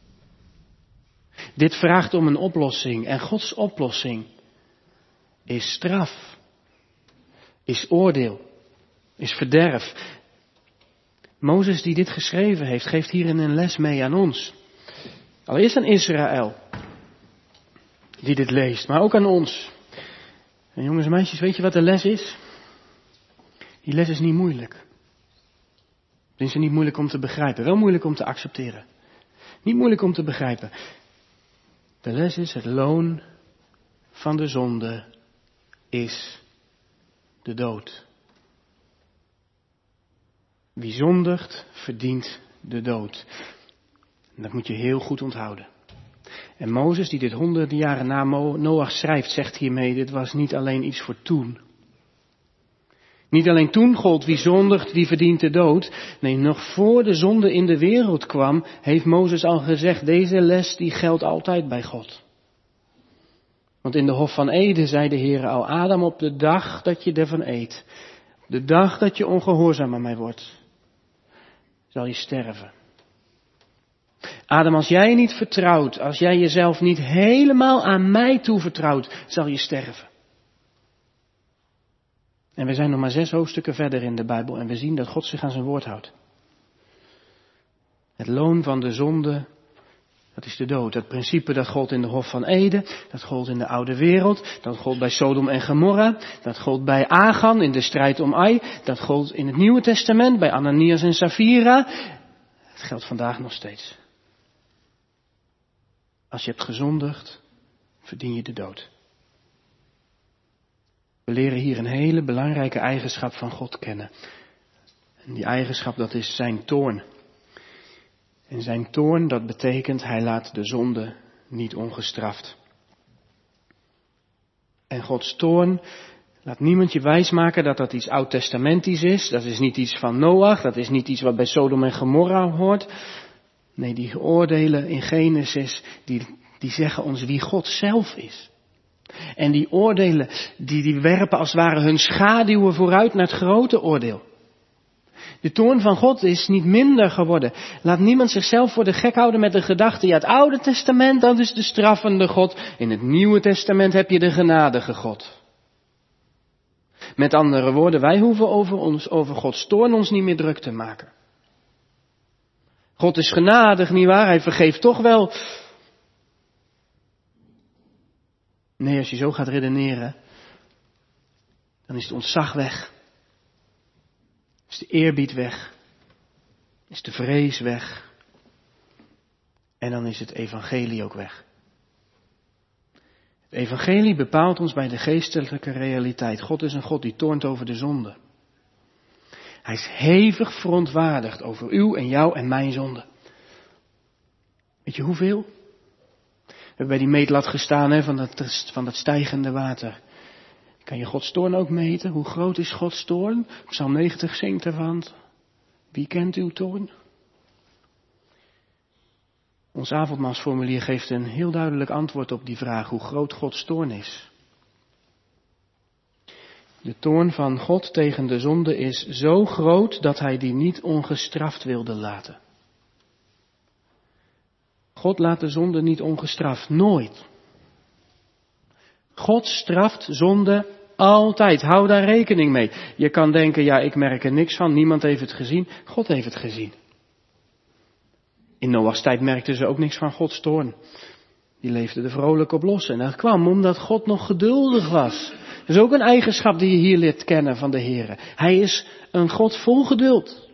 Dit vraagt om een oplossing en Gods oplossing is straf, is oordeel, is verderf. Mozes die dit geschreven heeft, geeft hierin een les mee aan ons. Allereerst aan Israël, die dit leest, maar ook aan ons. En jongens en meisjes, weet je wat de les is? Die les is niet moeilijk. Het is niet moeilijk om te begrijpen, wel moeilijk om te accepteren. Niet moeilijk om te begrijpen. De les is, het loon van de zonde is de dood. Wie zondigt, verdient de dood. En dat moet je heel goed onthouden. En Mozes, die dit honderden jaren na Noach schrijft, zegt hiermee, dit was niet alleen iets voor toen. Niet alleen toen gold, wie zondigt, die verdient de dood. Nee, nog voor de zonde in de wereld kwam, heeft Mozes al gezegd, deze les die geldt altijd bij God. Want in de Hof van Eden zei de Heere al, Adam, op de dag dat je ervan eet, de dag dat je ongehoorzaam aan mij wordt, zal je sterven. Adam, als jij niet vertrouwt, als jij jezelf niet helemaal aan mij toevertrouwt, zal je sterven. En we zijn nog maar zes hoofdstukken verder in de Bijbel en we zien dat God zich aan zijn woord houdt. Het loon van de zonde, dat is de dood. Dat principe dat gold in de Hof van Eden, dat gold in de oude wereld, dat gold bij Sodom en Gomorra, dat gold bij Achan in de strijd om Ai, dat gold in het Nieuwe Testament bij Ananias en Safira. Het geldt vandaag nog steeds. Als je hebt gezondigd, verdien je de dood. We leren hier een hele belangrijke eigenschap van God kennen. En die eigenschap, dat is zijn toorn. En zijn toorn, dat betekent, hij laat de zonde niet ongestraft. En Gods toorn, laat niemand je wijsmaken dat dat iets oud-testamentisch is. Dat is niet iets van Noach, dat is niet iets wat bij Sodom en Gomorra hoort. Nee, die oordelen in Genesis, die, die zeggen ons wie God zelf is. En die oordelen, die, die werpen als het ware hun schaduwen vooruit naar het grote oordeel. De toorn van God is niet minder geworden. Laat niemand zichzelf voor de gek houden met de gedachte, ja, het Oude Testament, dat is de straffende God. In het Nieuwe Testament heb je de genadige God. Met andere woorden, wij hoeven over ons, over Gods toorn ons niet meer druk te maken. God is genadig, nietwaar? Hij vergeeft toch wel. Nee, als je zo gaat redeneren, dan is het ontzag weg. Is de eerbied weg. Is de vrees weg. En dan is het evangelie ook weg. Het evangelie bepaalt ons bij de geestelijke realiteit. God is een God die toornt over de zonde. Hij is hevig verontwaardigd over uw en jouw en mijn zonde. Weet je hoeveel? We hebben bij die meetlat gestaan hè, van, dat, van dat stijgende water. Kan je Gods toorn ook meten? Hoe groot is Gods toorn? Psalm negentig zingt ervan. Wie kent uw toorn? Ons avondmaalsformulier geeft een heel duidelijk antwoord op die vraag hoe groot Gods toorn is. De toorn van God tegen de zonde is zo groot dat hij die niet ongestraft wilde laten. God laat de zonde niet ongestraft, nooit. God straft zonde altijd, hou daar rekening mee. Je kan denken, ja ik merk er niks van, niemand heeft het gezien. God heeft het gezien. In Noachs tijd merkten ze ook niks van Gods toorn. Die leefden er vrolijk op los. En dat kwam omdat God nog geduldig was. Dat is ook een eigenschap die je hier leert kennen van de Heere. Hij is een God vol geduld.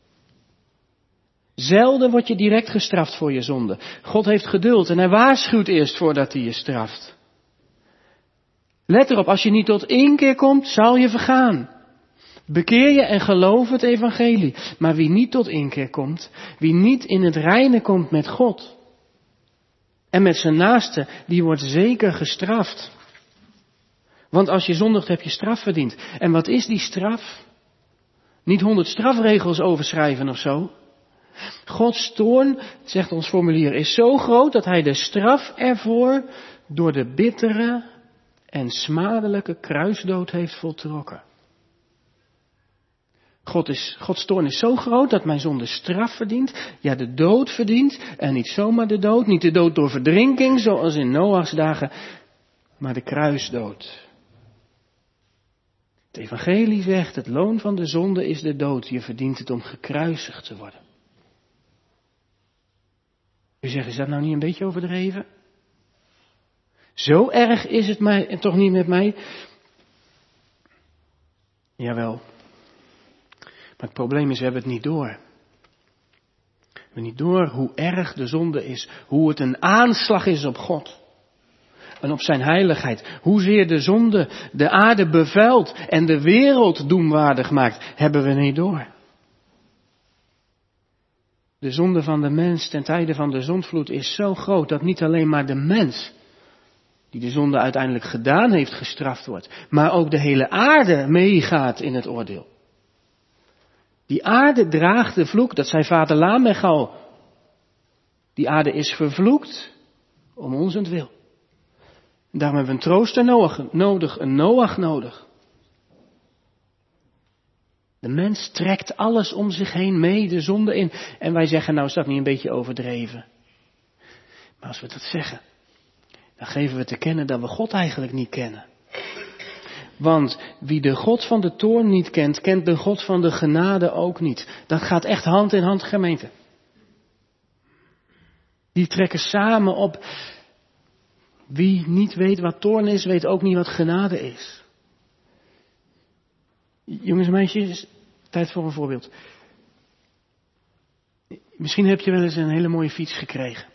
Zelden word je direct gestraft voor je zonde. God heeft geduld en hij waarschuwt eerst voordat hij je straft. Let erop, als je niet tot inkeer komt, zal je vergaan. Bekeer je en geloof het evangelie. Maar wie niet tot inkeer komt, wie niet in het reine komt met God en met zijn naaste, die wordt zeker gestraft. Want als je zondigt, heb je straf verdiend. En wat is die straf? Niet honderd strafregels overschrijven of zo. Gods toorn, zegt ons formulier, is zo groot dat hij de straf ervoor door de bittere en smadelijke kruisdood heeft voltrokken. God is, Gods toorn is zo groot dat mijn zonde straf verdient, ja de dood verdient, en niet zomaar de dood, niet de dood door verdrinking zoals in Noachs dagen, maar de kruisdood. Het evangelie zegt, het loon van de zonde is de dood, je verdient het om gekruisigd te worden. U zegt, is dat nou niet een beetje overdreven? Zo erg is het mij, toch niet met mij? Jawel. Maar het probleem is, we hebben het niet door. We hebben niet door hoe erg de zonde is. Hoe het een aanslag is op God. En op zijn heiligheid. Hoezeer de zonde de aarde bevuilt en de wereld doemwaardig maakt. Hebben we niet door. De zonde van de mens ten tijde van de zondvloed is zo groot dat niet alleen maar de mens die de zonde uiteindelijk gedaan heeft gestraft wordt. Maar ook de hele aarde meegaat in het oordeel. Die aarde draagt de vloek, dat zei vader Lamech al. Die aarde is vervloekt om onzentwil. Daarom hebben we een trooster nodig, een Noach nodig. De mens trekt alles om zich heen mee, de zonde in. En wij zeggen, nou is dat niet een beetje overdreven. Maar als we dat zeggen, dan geven we te kennen dat we God eigenlijk niet kennen. Want wie de God van de toorn niet kent, kent de God van de genade ook niet. Dat gaat echt hand in hand, gemeente. Die trekken samen op. Wie niet weet wat toorn is, weet ook niet wat genade is. Jongens en meisjes, tijd voor een voorbeeld. Misschien heb je wel eens een hele mooie fiets gekregen.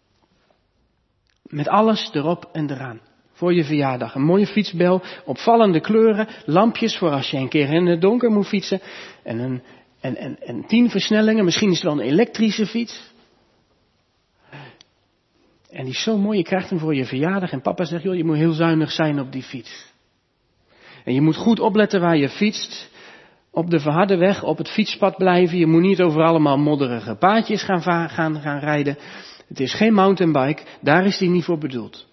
Met alles erop en eraan. Voor je verjaardag. Een mooie fietsbel, opvallende kleuren, lampjes voor als je een keer in het donker moet fietsen. En, een, en, en, en tien versnellingen, misschien is het wel een elektrische fiets. En die is zo mooi, je krijgt hem voor je verjaardag. En papa zegt, joh, je moet heel zuinig zijn op die fiets. En je moet goed opletten waar je fietst. Op de verharde weg, op het fietspad blijven. Je moet niet over allemaal modderige paadjes gaan, va- gaan, gaan rijden. Het is geen mountainbike, daar is die niet voor bedoeld.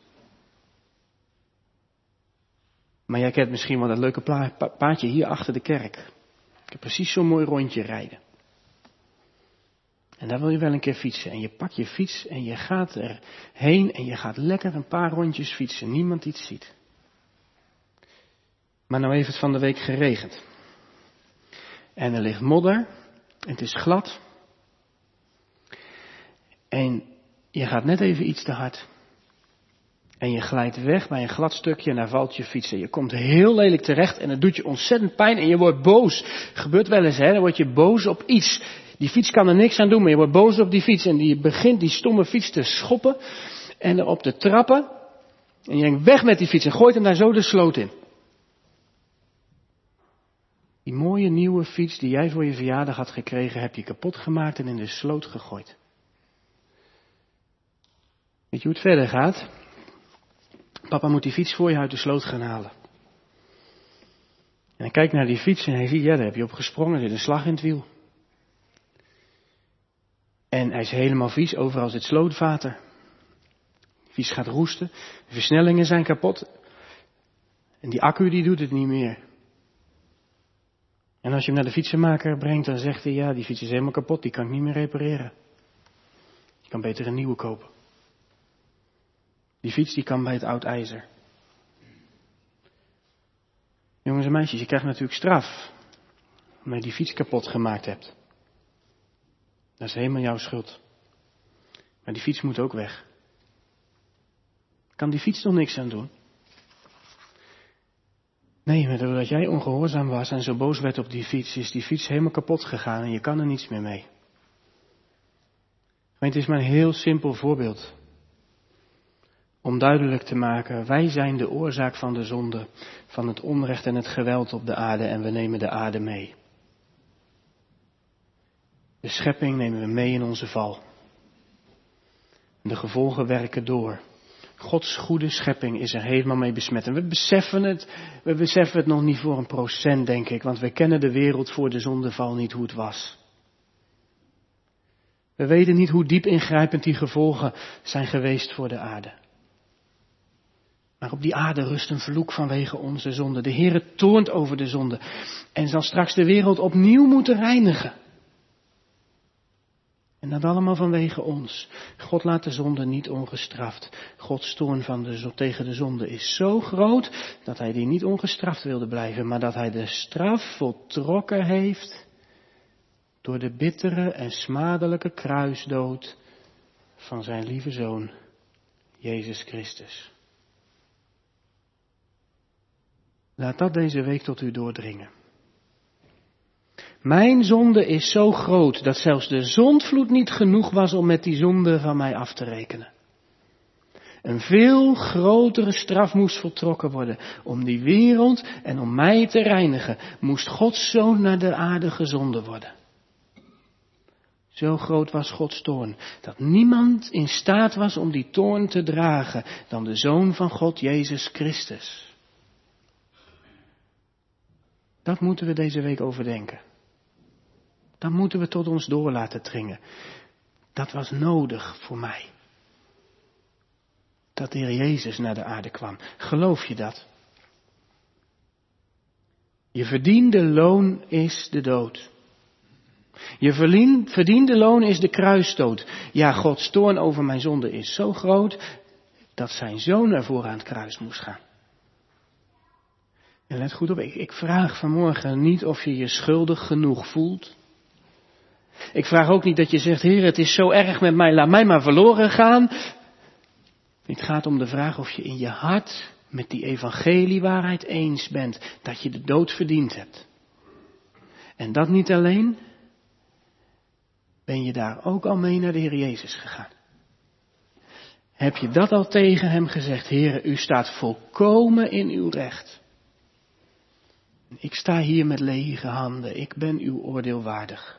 Maar jij kent misschien wel dat leuke pla- pa- paadje hier achter de kerk. Ik heb precies zo'n mooi rondje rijden. En daar wil je wel een keer fietsen. En je pakt je fiets en je gaat erheen en je gaat lekker een paar rondjes fietsen. Niemand iets ziet. Maar nou heeft het van de week geregend. En er ligt modder. En het is glad. En je gaat net even iets te hard. En je glijdt weg bij een glad stukje en daar valt je fiets. En je komt heel lelijk terecht en het doet je ontzettend pijn en je wordt boos. Gebeurt wel eens, hè? Dan word je boos op iets. Die fiets kan er niks aan doen, maar je wordt boos op die fiets en je begint die stomme fiets te schoppen en erop te trappen. En je denkt, weg met die fiets en gooit hem daar zo de sloot in. Die mooie nieuwe fiets die jij voor je verjaardag had gekregen, heb je kapot gemaakt en in de sloot gegooid. Weet je hoe het verder gaat? Papa moet die fiets voor je uit de sloot gaan halen. En hij kijkt naar die fiets en hij ziet, ja, daar heb je op gesprongen, er zit een slag in het wiel. En hij is helemaal vies, overal zit slootwater. De fiets gaat roesten, de versnellingen zijn kapot. En die accu die doet het niet meer. En als je hem naar de fietsenmaker brengt, dan zegt hij, ja, die fiets is helemaal kapot, die kan ik niet meer repareren. Je kan beter een nieuwe kopen. Die fiets die kan bij het oud ijzer. Jongens en meisjes, je krijgt natuurlijk straf. Omdat je die fiets kapot gemaakt hebt. Dat is helemaal jouw schuld. Maar die fiets moet ook weg. Kan die fiets nog niks aan doen? Nee, maar doordat jij ongehoorzaam was en zo boos werd op die fiets, is die fiets helemaal kapot gegaan en je kan er niets meer mee. Maar het is maar een heel simpel voorbeeld. Om duidelijk te maken, wij zijn de oorzaak van de zonde, van het onrecht en het geweld op de aarde en we nemen de aarde mee. De schepping nemen we mee in onze val. De gevolgen werken door. Gods goede schepping is er helemaal mee besmet. En we beseffen het, we beseffen het nog niet voor een procent, denk ik, want we kennen de wereld voor de zondeval niet hoe het was. We weten niet hoe diep ingrijpend die gevolgen zijn geweest voor de aarde. Maar op die aarde rust een vloek vanwege onze zonde. De Heere toornt over de zonde en zal straks de wereld opnieuw moeten reinigen. En dat allemaal vanwege ons. God laat de zonde niet ongestraft. Gods toorn van de, tegen de zonde is zo groot dat hij die niet ongestraft wilde blijven, maar dat hij de straf voltrokken heeft door de bittere en smadelijke kruisdood van zijn lieve Zoon, Jezus Christus. Laat dat deze week tot u doordringen. Mijn zonde is zo groot dat zelfs de zondvloed niet genoeg was om met die zonde van mij af te rekenen. Een veel grotere straf moest voltrokken worden. Om die wereld en om mij te reinigen, moest Gods Zoon naar de aarde gezonden worden. Zo groot was Gods toorn, dat niemand in staat was om die toorn te dragen dan de Zoon van God, Jezus Christus. Dat moeten we deze week overdenken. Dat moeten we tot ons door laten dringen. Dat was nodig voor mij. Dat de Heer Jezus naar de aarde kwam. Geloof je dat? Je verdiende loon is de dood. Je verdiende loon is de kruisdood. Ja, Gods toorn over mijn zonde is zo groot dat zijn Zoon ervoor aan het kruis moest gaan. En let goed op, ik, ik vraag vanmorgen niet of je je schuldig genoeg voelt. Ik vraag ook niet dat je zegt, Heer, het is zo erg met mij, laat mij maar verloren gaan. Het gaat om de vraag of je in je hart met die evangeliewaarheid eens bent, dat je de dood verdiend hebt. En dat niet alleen, ben je daar ook al mee naar de Heer Jezus gegaan. Heb je dat al tegen hem gezegd, Heer, u staat volkomen in uw recht. Ik sta hier met lege handen, ik ben uw oordeel waardig.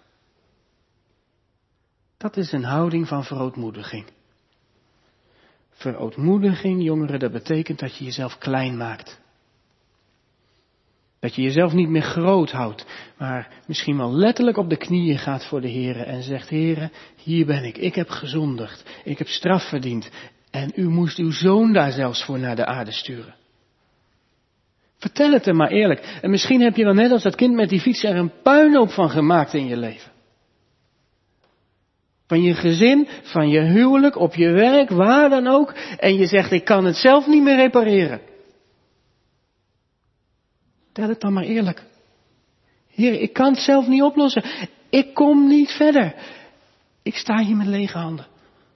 Dat is een houding van verootmoediging. Verootmoediging, jongeren, dat betekent dat je jezelf klein maakt. Dat je jezelf niet meer groot houdt, maar misschien wel letterlijk op de knieën gaat voor de Heere en zegt, Heere, hier ben ik, ik heb gezondigd, ik heb straf verdiend en u moest uw Zoon daar zelfs voor naar de aarde sturen. Vertel het hem maar eerlijk. En misschien heb je wel net als dat kind met die fiets er een puinhoop van gemaakt in je leven. Van je gezin, van je huwelijk, op je werk, waar dan ook. En je zegt, ik kan het zelf niet meer repareren. Vertel het dan maar eerlijk. Heer, ik kan het zelf niet oplossen. Ik kom niet verder. Ik sta hier met lege handen.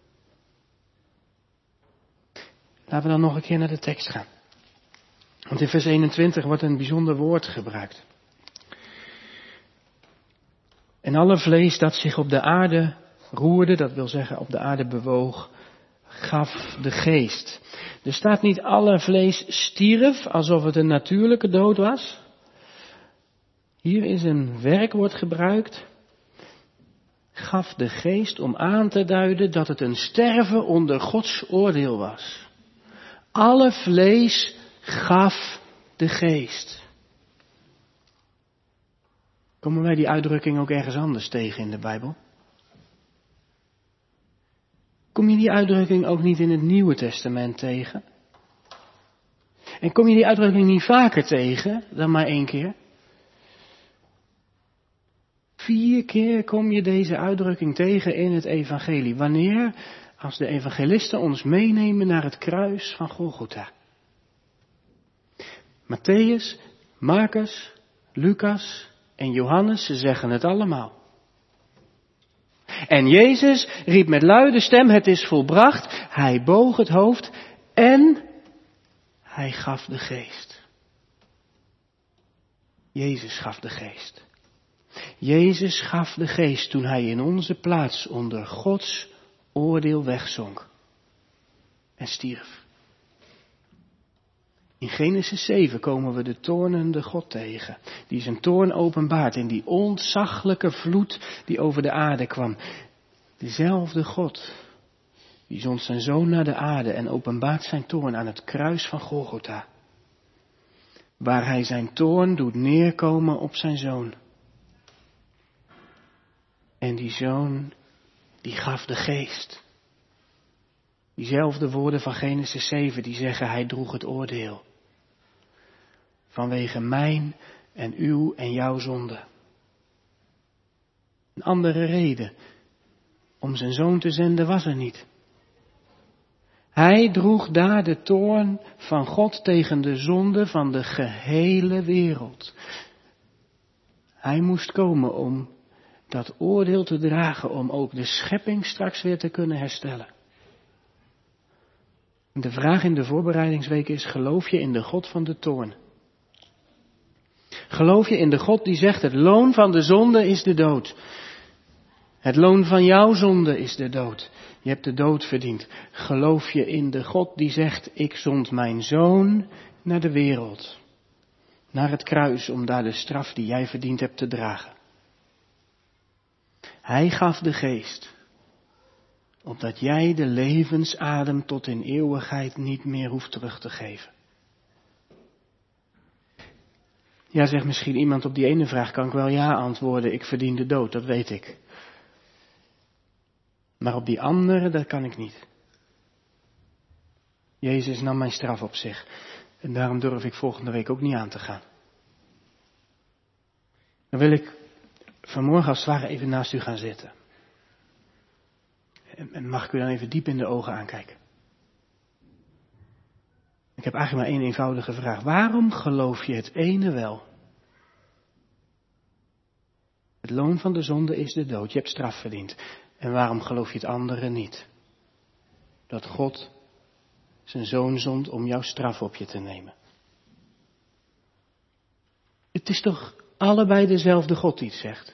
Laten we dan nog een keer naar de tekst gaan. Want in vers eenentwintig wordt een bijzonder woord gebruikt. En alle vlees dat zich op de aarde roerde, dat wil zeggen op de aarde bewoog, gaf de geest. Er staat niet alle vlees stierf, alsof het een natuurlijke dood was. Hier is een werkwoord gebruikt. Gaf de geest om aan te duiden dat het een sterven onder Gods oordeel was. Alle vlees gaf de geest. Komen wij die uitdrukking ook ergens anders tegen in de Bijbel? Kom je die uitdrukking ook niet in het Nieuwe Testament tegen? En kom je die uitdrukking niet vaker tegen dan maar één keer? Vier keer kom je deze uitdrukking tegen in het evangelie. Wanneer? Als de evangelisten ons meenemen naar het kruis van Golgotha. Matthäus, Marcus, Lucas en Johannes, ze zeggen het allemaal. En Jezus riep met luide stem, het is volbracht. Hij boog het hoofd en hij gaf de geest. Jezus gaf de geest. Jezus gaf de geest toen hij in onze plaats onder Gods oordeel wegzonk en stierf. In Genesis zeven komen we de toornende God tegen, die zijn toorn openbaart in die ontzaglijke vloed die over de aarde kwam. Dezelfde God, die zond zijn zoon naar de aarde en openbaart zijn toorn aan het kruis van Golgotha, waar hij zijn toorn doet neerkomen op zijn zoon. En die zoon, die gaf de geest. Diezelfde woorden van Genesis zeven, die zeggen, hij droeg het oordeel. Vanwege mijn en uw en jouw zonde. Een andere reden om zijn zoon te zenden was er niet. Hij droeg daar de toorn van God tegen de zonde van de gehele wereld. Hij moest komen om dat oordeel te dragen, om ook de schepping straks weer te kunnen herstellen. De vraag in de voorbereidingsweek is, geloof je in de God van de toorn? Geloof je in de God die zegt, het loon van de zonde is de dood. Het loon van jouw zonde is de dood. Je hebt de dood verdiend. Geloof je in de God die zegt, ik zond mijn zoon naar de wereld. Naar het kruis om daar de straf die jij verdiend hebt te dragen. Hij gaf de geest, opdat jij de levensadem tot in eeuwigheid niet meer hoeft terug te geven. Ja, zegt misschien iemand, op die ene vraag kan ik wel ja antwoorden, ik verdien de dood, dat weet ik. Maar op die andere, dat kan ik niet. Jezus nam mijn straf op zich en daarom durf ik volgende week ook niet aan te gaan. Dan wil ik vanmorgen als het ware even naast u gaan zitten. En mag ik u dan even diep in de ogen aankijken? Ik heb eigenlijk maar één eenvoudige vraag. Waarom geloof je het ene wel? Het loon van de zonde is de dood. Je hebt straf verdiend. En waarom geloof je het andere niet? Dat God zijn zoon zond om jouw straf op je te nemen. Het is toch allebei dezelfde God die het zegt?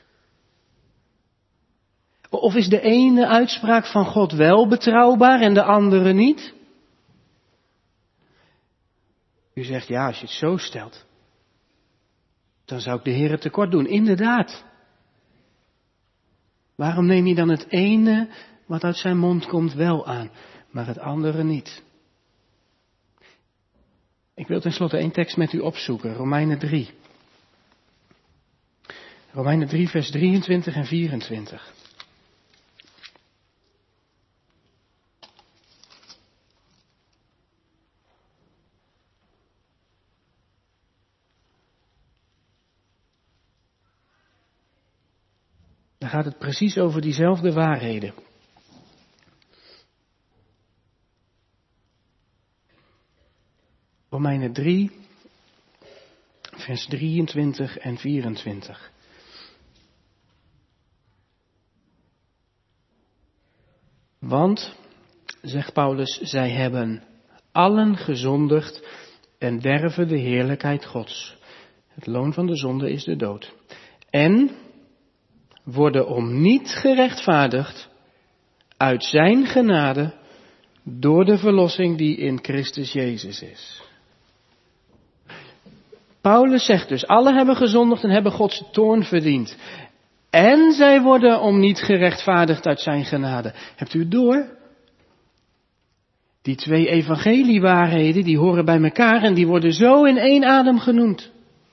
Of is de ene uitspraak van God wel betrouwbaar en de andere niet? U zegt, ja, als je het zo stelt, dan zou ik de Heere tekort doen. Inderdaad. Waarom neem je dan het ene wat uit zijn mond komt wel aan, maar het andere niet? Ik wil tenslotte één tekst met u opzoeken, Romeinen drie. Romeinen drie, vers drieëntwintig en vierentwintig. Dan gaat het precies over diezelfde waarheden. Romeinen drie, vers drieëntwintig en vierentwintig. Want, zegt Paulus, zij hebben allen gezondigd en derven de heerlijkheid Gods. Het loon van de zonde is de dood. En worden om niet gerechtvaardigd uit zijn genade door de verlossing die in Christus Jezus is. Paulus zegt dus, alle hebben gezondigd en hebben Gods toorn verdiend. En zij worden om niet gerechtvaardigd uit zijn genade. Hebt u het door? Die twee evangeliewaarheden, die horen bij elkaar en die worden zo in één adem genoemd.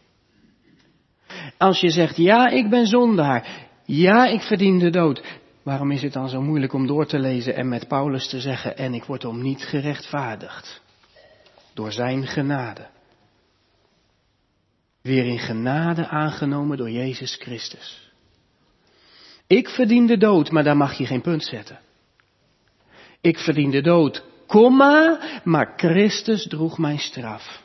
Als je zegt, ja, ik ben zondaar, ja, ik verdien de dood. Waarom is het dan zo moeilijk om door te lezen en met Paulus te zeggen, en ik word om niet gerechtvaardigd door zijn genade. Weer in genade aangenomen door Jezus Christus. Ik verdien de dood, maar daar mag je geen punt zetten. Ik verdien de dood, komma, maar Christus droeg mijn straf.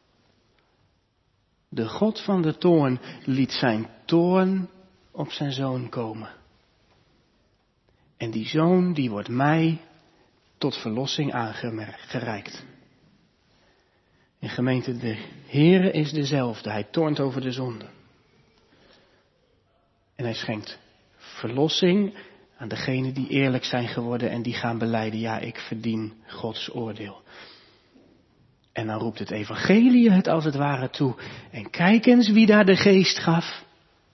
De God van de toorn liet zijn toorn op zijn zoon komen. En die zoon, die wordt mij tot verlossing aangereikt. En gemeente, de Heere is dezelfde. Hij toornt over de zonde. En hij schenkt verlossing aan degenen die eerlijk zijn geworden en die gaan belijden, ja, ik verdien Gods oordeel. En dan roept het evangelie het als het ware toe. En kijk eens wie daar de geest gaf.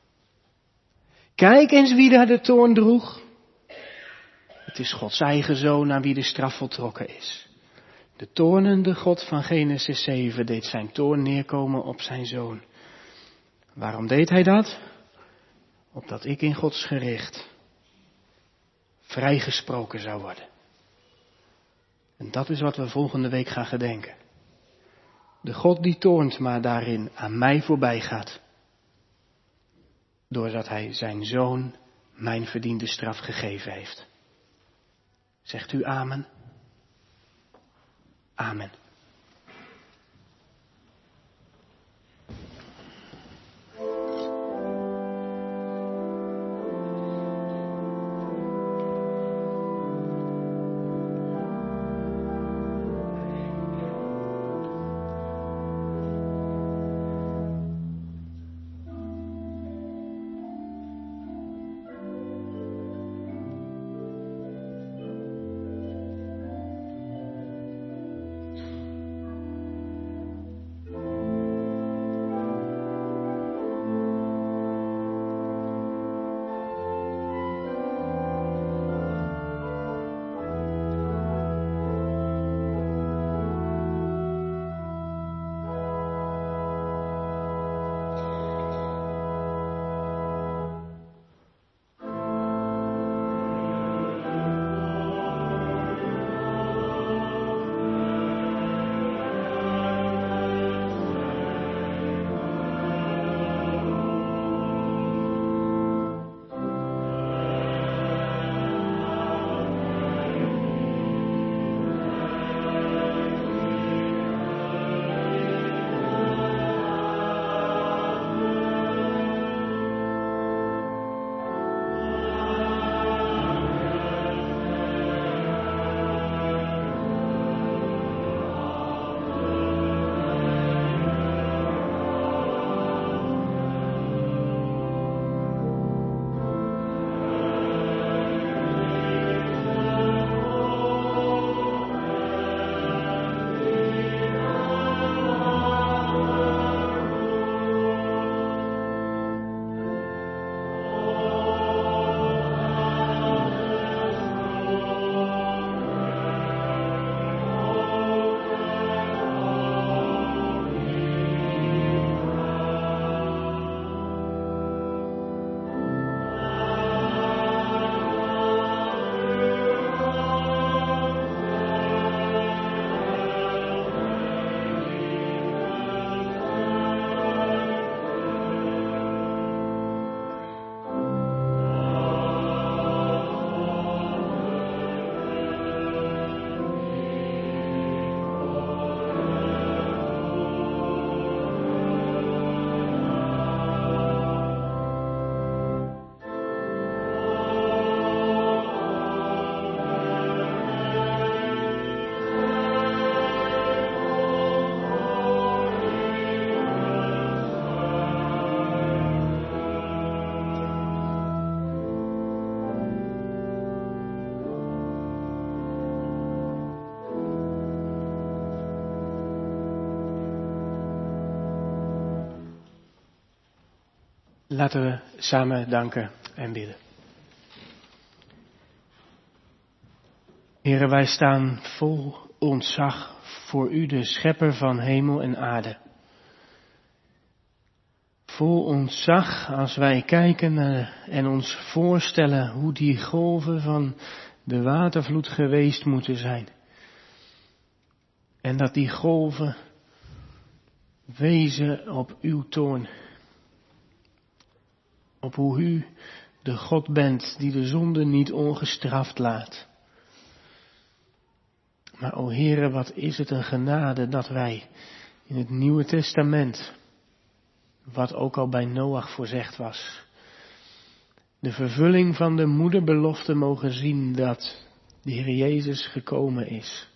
Kijk eens wie daar de toorn droeg. Het is Gods eigen zoon aan wie de straf voltrokken is. De toornende God van Genesis zeven deed zijn toorn neerkomen op zijn zoon. Waarom deed hij dat? Opdat ik in Gods gericht vrijgesproken zou worden. En dat is wat we volgende week gaan gedenken. De God die toornt, maar daarin aan mij voorbij gaat. Doordat hij zijn zoon mijn verdiende straf gegeven heeft. Zegt u amen? Amen. Laten we samen danken en bidden. Heere, wij staan vol ontzag voor U, de schepper van hemel en aarde. Vol ontzag als wij kijken en ons voorstellen hoe die golven van de watervloed geweest moeten zijn. En dat die golven wezen op uw toorn. Op hoe u de God bent die de zonde niet ongestraft laat. Maar o Heere, wat is het een genade dat wij in het Nieuwe Testament, wat ook al bij Noach voorzegd was, de vervulling van de moederbelofte mogen zien dat de Heer Jezus gekomen is.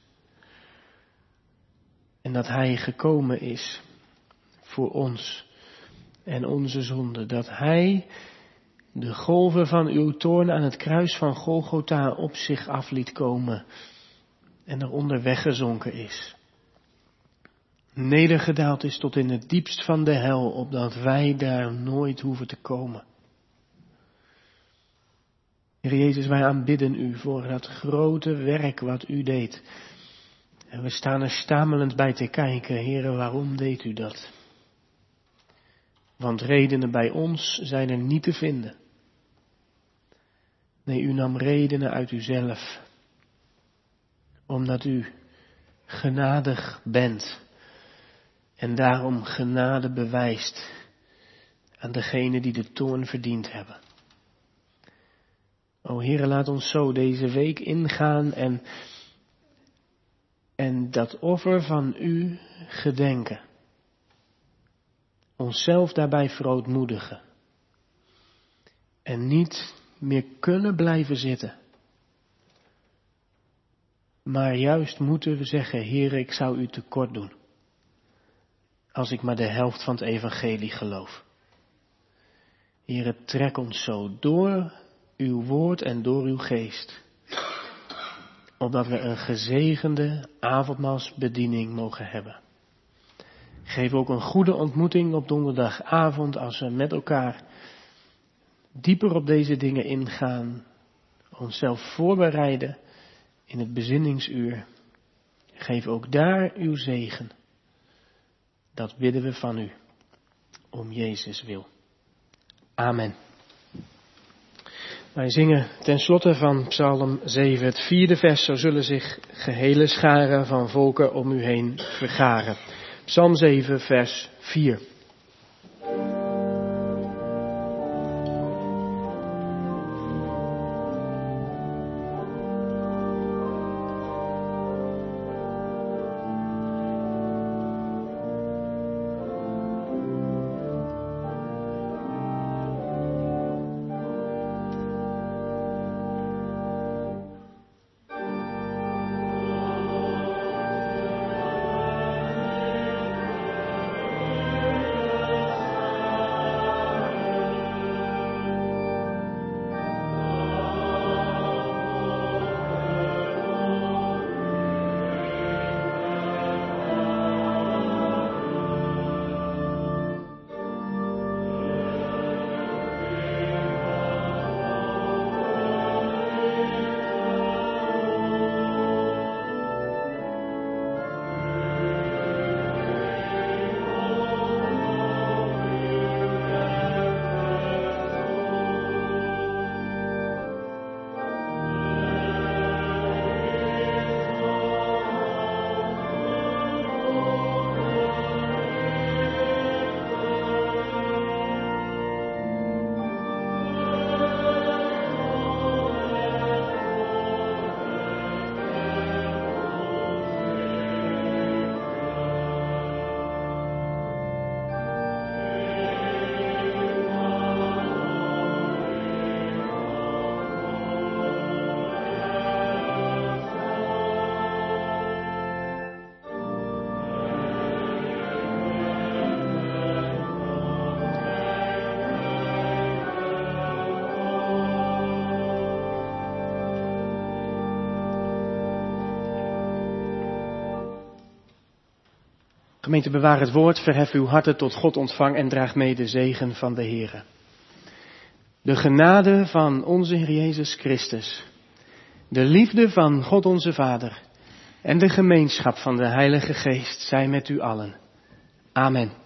En dat Hij gekomen is voor ons en onze zonde. Dat Hij de golven van uw toorn aan het kruis van Golgotha op zich af liet komen en eronder weggezonken is. Nedergedaald is tot in het diepst van de hel, opdat wij daar nooit hoeven te komen. Heer Jezus, wij aanbidden u voor dat grote werk wat u deed. En we staan er stamelend bij te kijken. Heere, waarom deed u dat? Want redenen bij ons zijn er niet te vinden. Nee, u nam redenen uit uzelf. Omdat u genadig bent. En daarom genade bewijst aan degenen die de toorn verdiend hebben. O Heere, laat ons zo deze week ingaan en, en dat offer van u gedenken. Onszelf daarbij verootmoedigen. En niet meer kunnen blijven zitten. Maar juist moeten we zeggen, Heere, ik zou u tekort doen. Als ik maar de helft van het evangelie geloof. Heere, trek ons zo door uw woord en door uw geest. Opdat we een gezegende avondmaalsbediening mogen hebben. Geef ook een goede ontmoeting op donderdagavond als we met elkaar dieper op deze dingen ingaan. Onszelf voorbereiden in het bezinningsuur. Geef ook daar uw zegen. Dat bidden we van u. Om Jezus wil. Amen. Wij zingen ten slotte van Psalm zeven, het vierde vers. Zo zullen zich gehele scharen van volken om u heen vergaren. Psalm zeven, vers vier. Gemeente, bewaar het woord, verhef uw harten tot God ontvang en draag mee de zegen van de Heere. De genade van onze Heer Jezus Christus, de liefde van God onze Vader en de gemeenschap van de Heilige Geest zijn met u allen. Amen.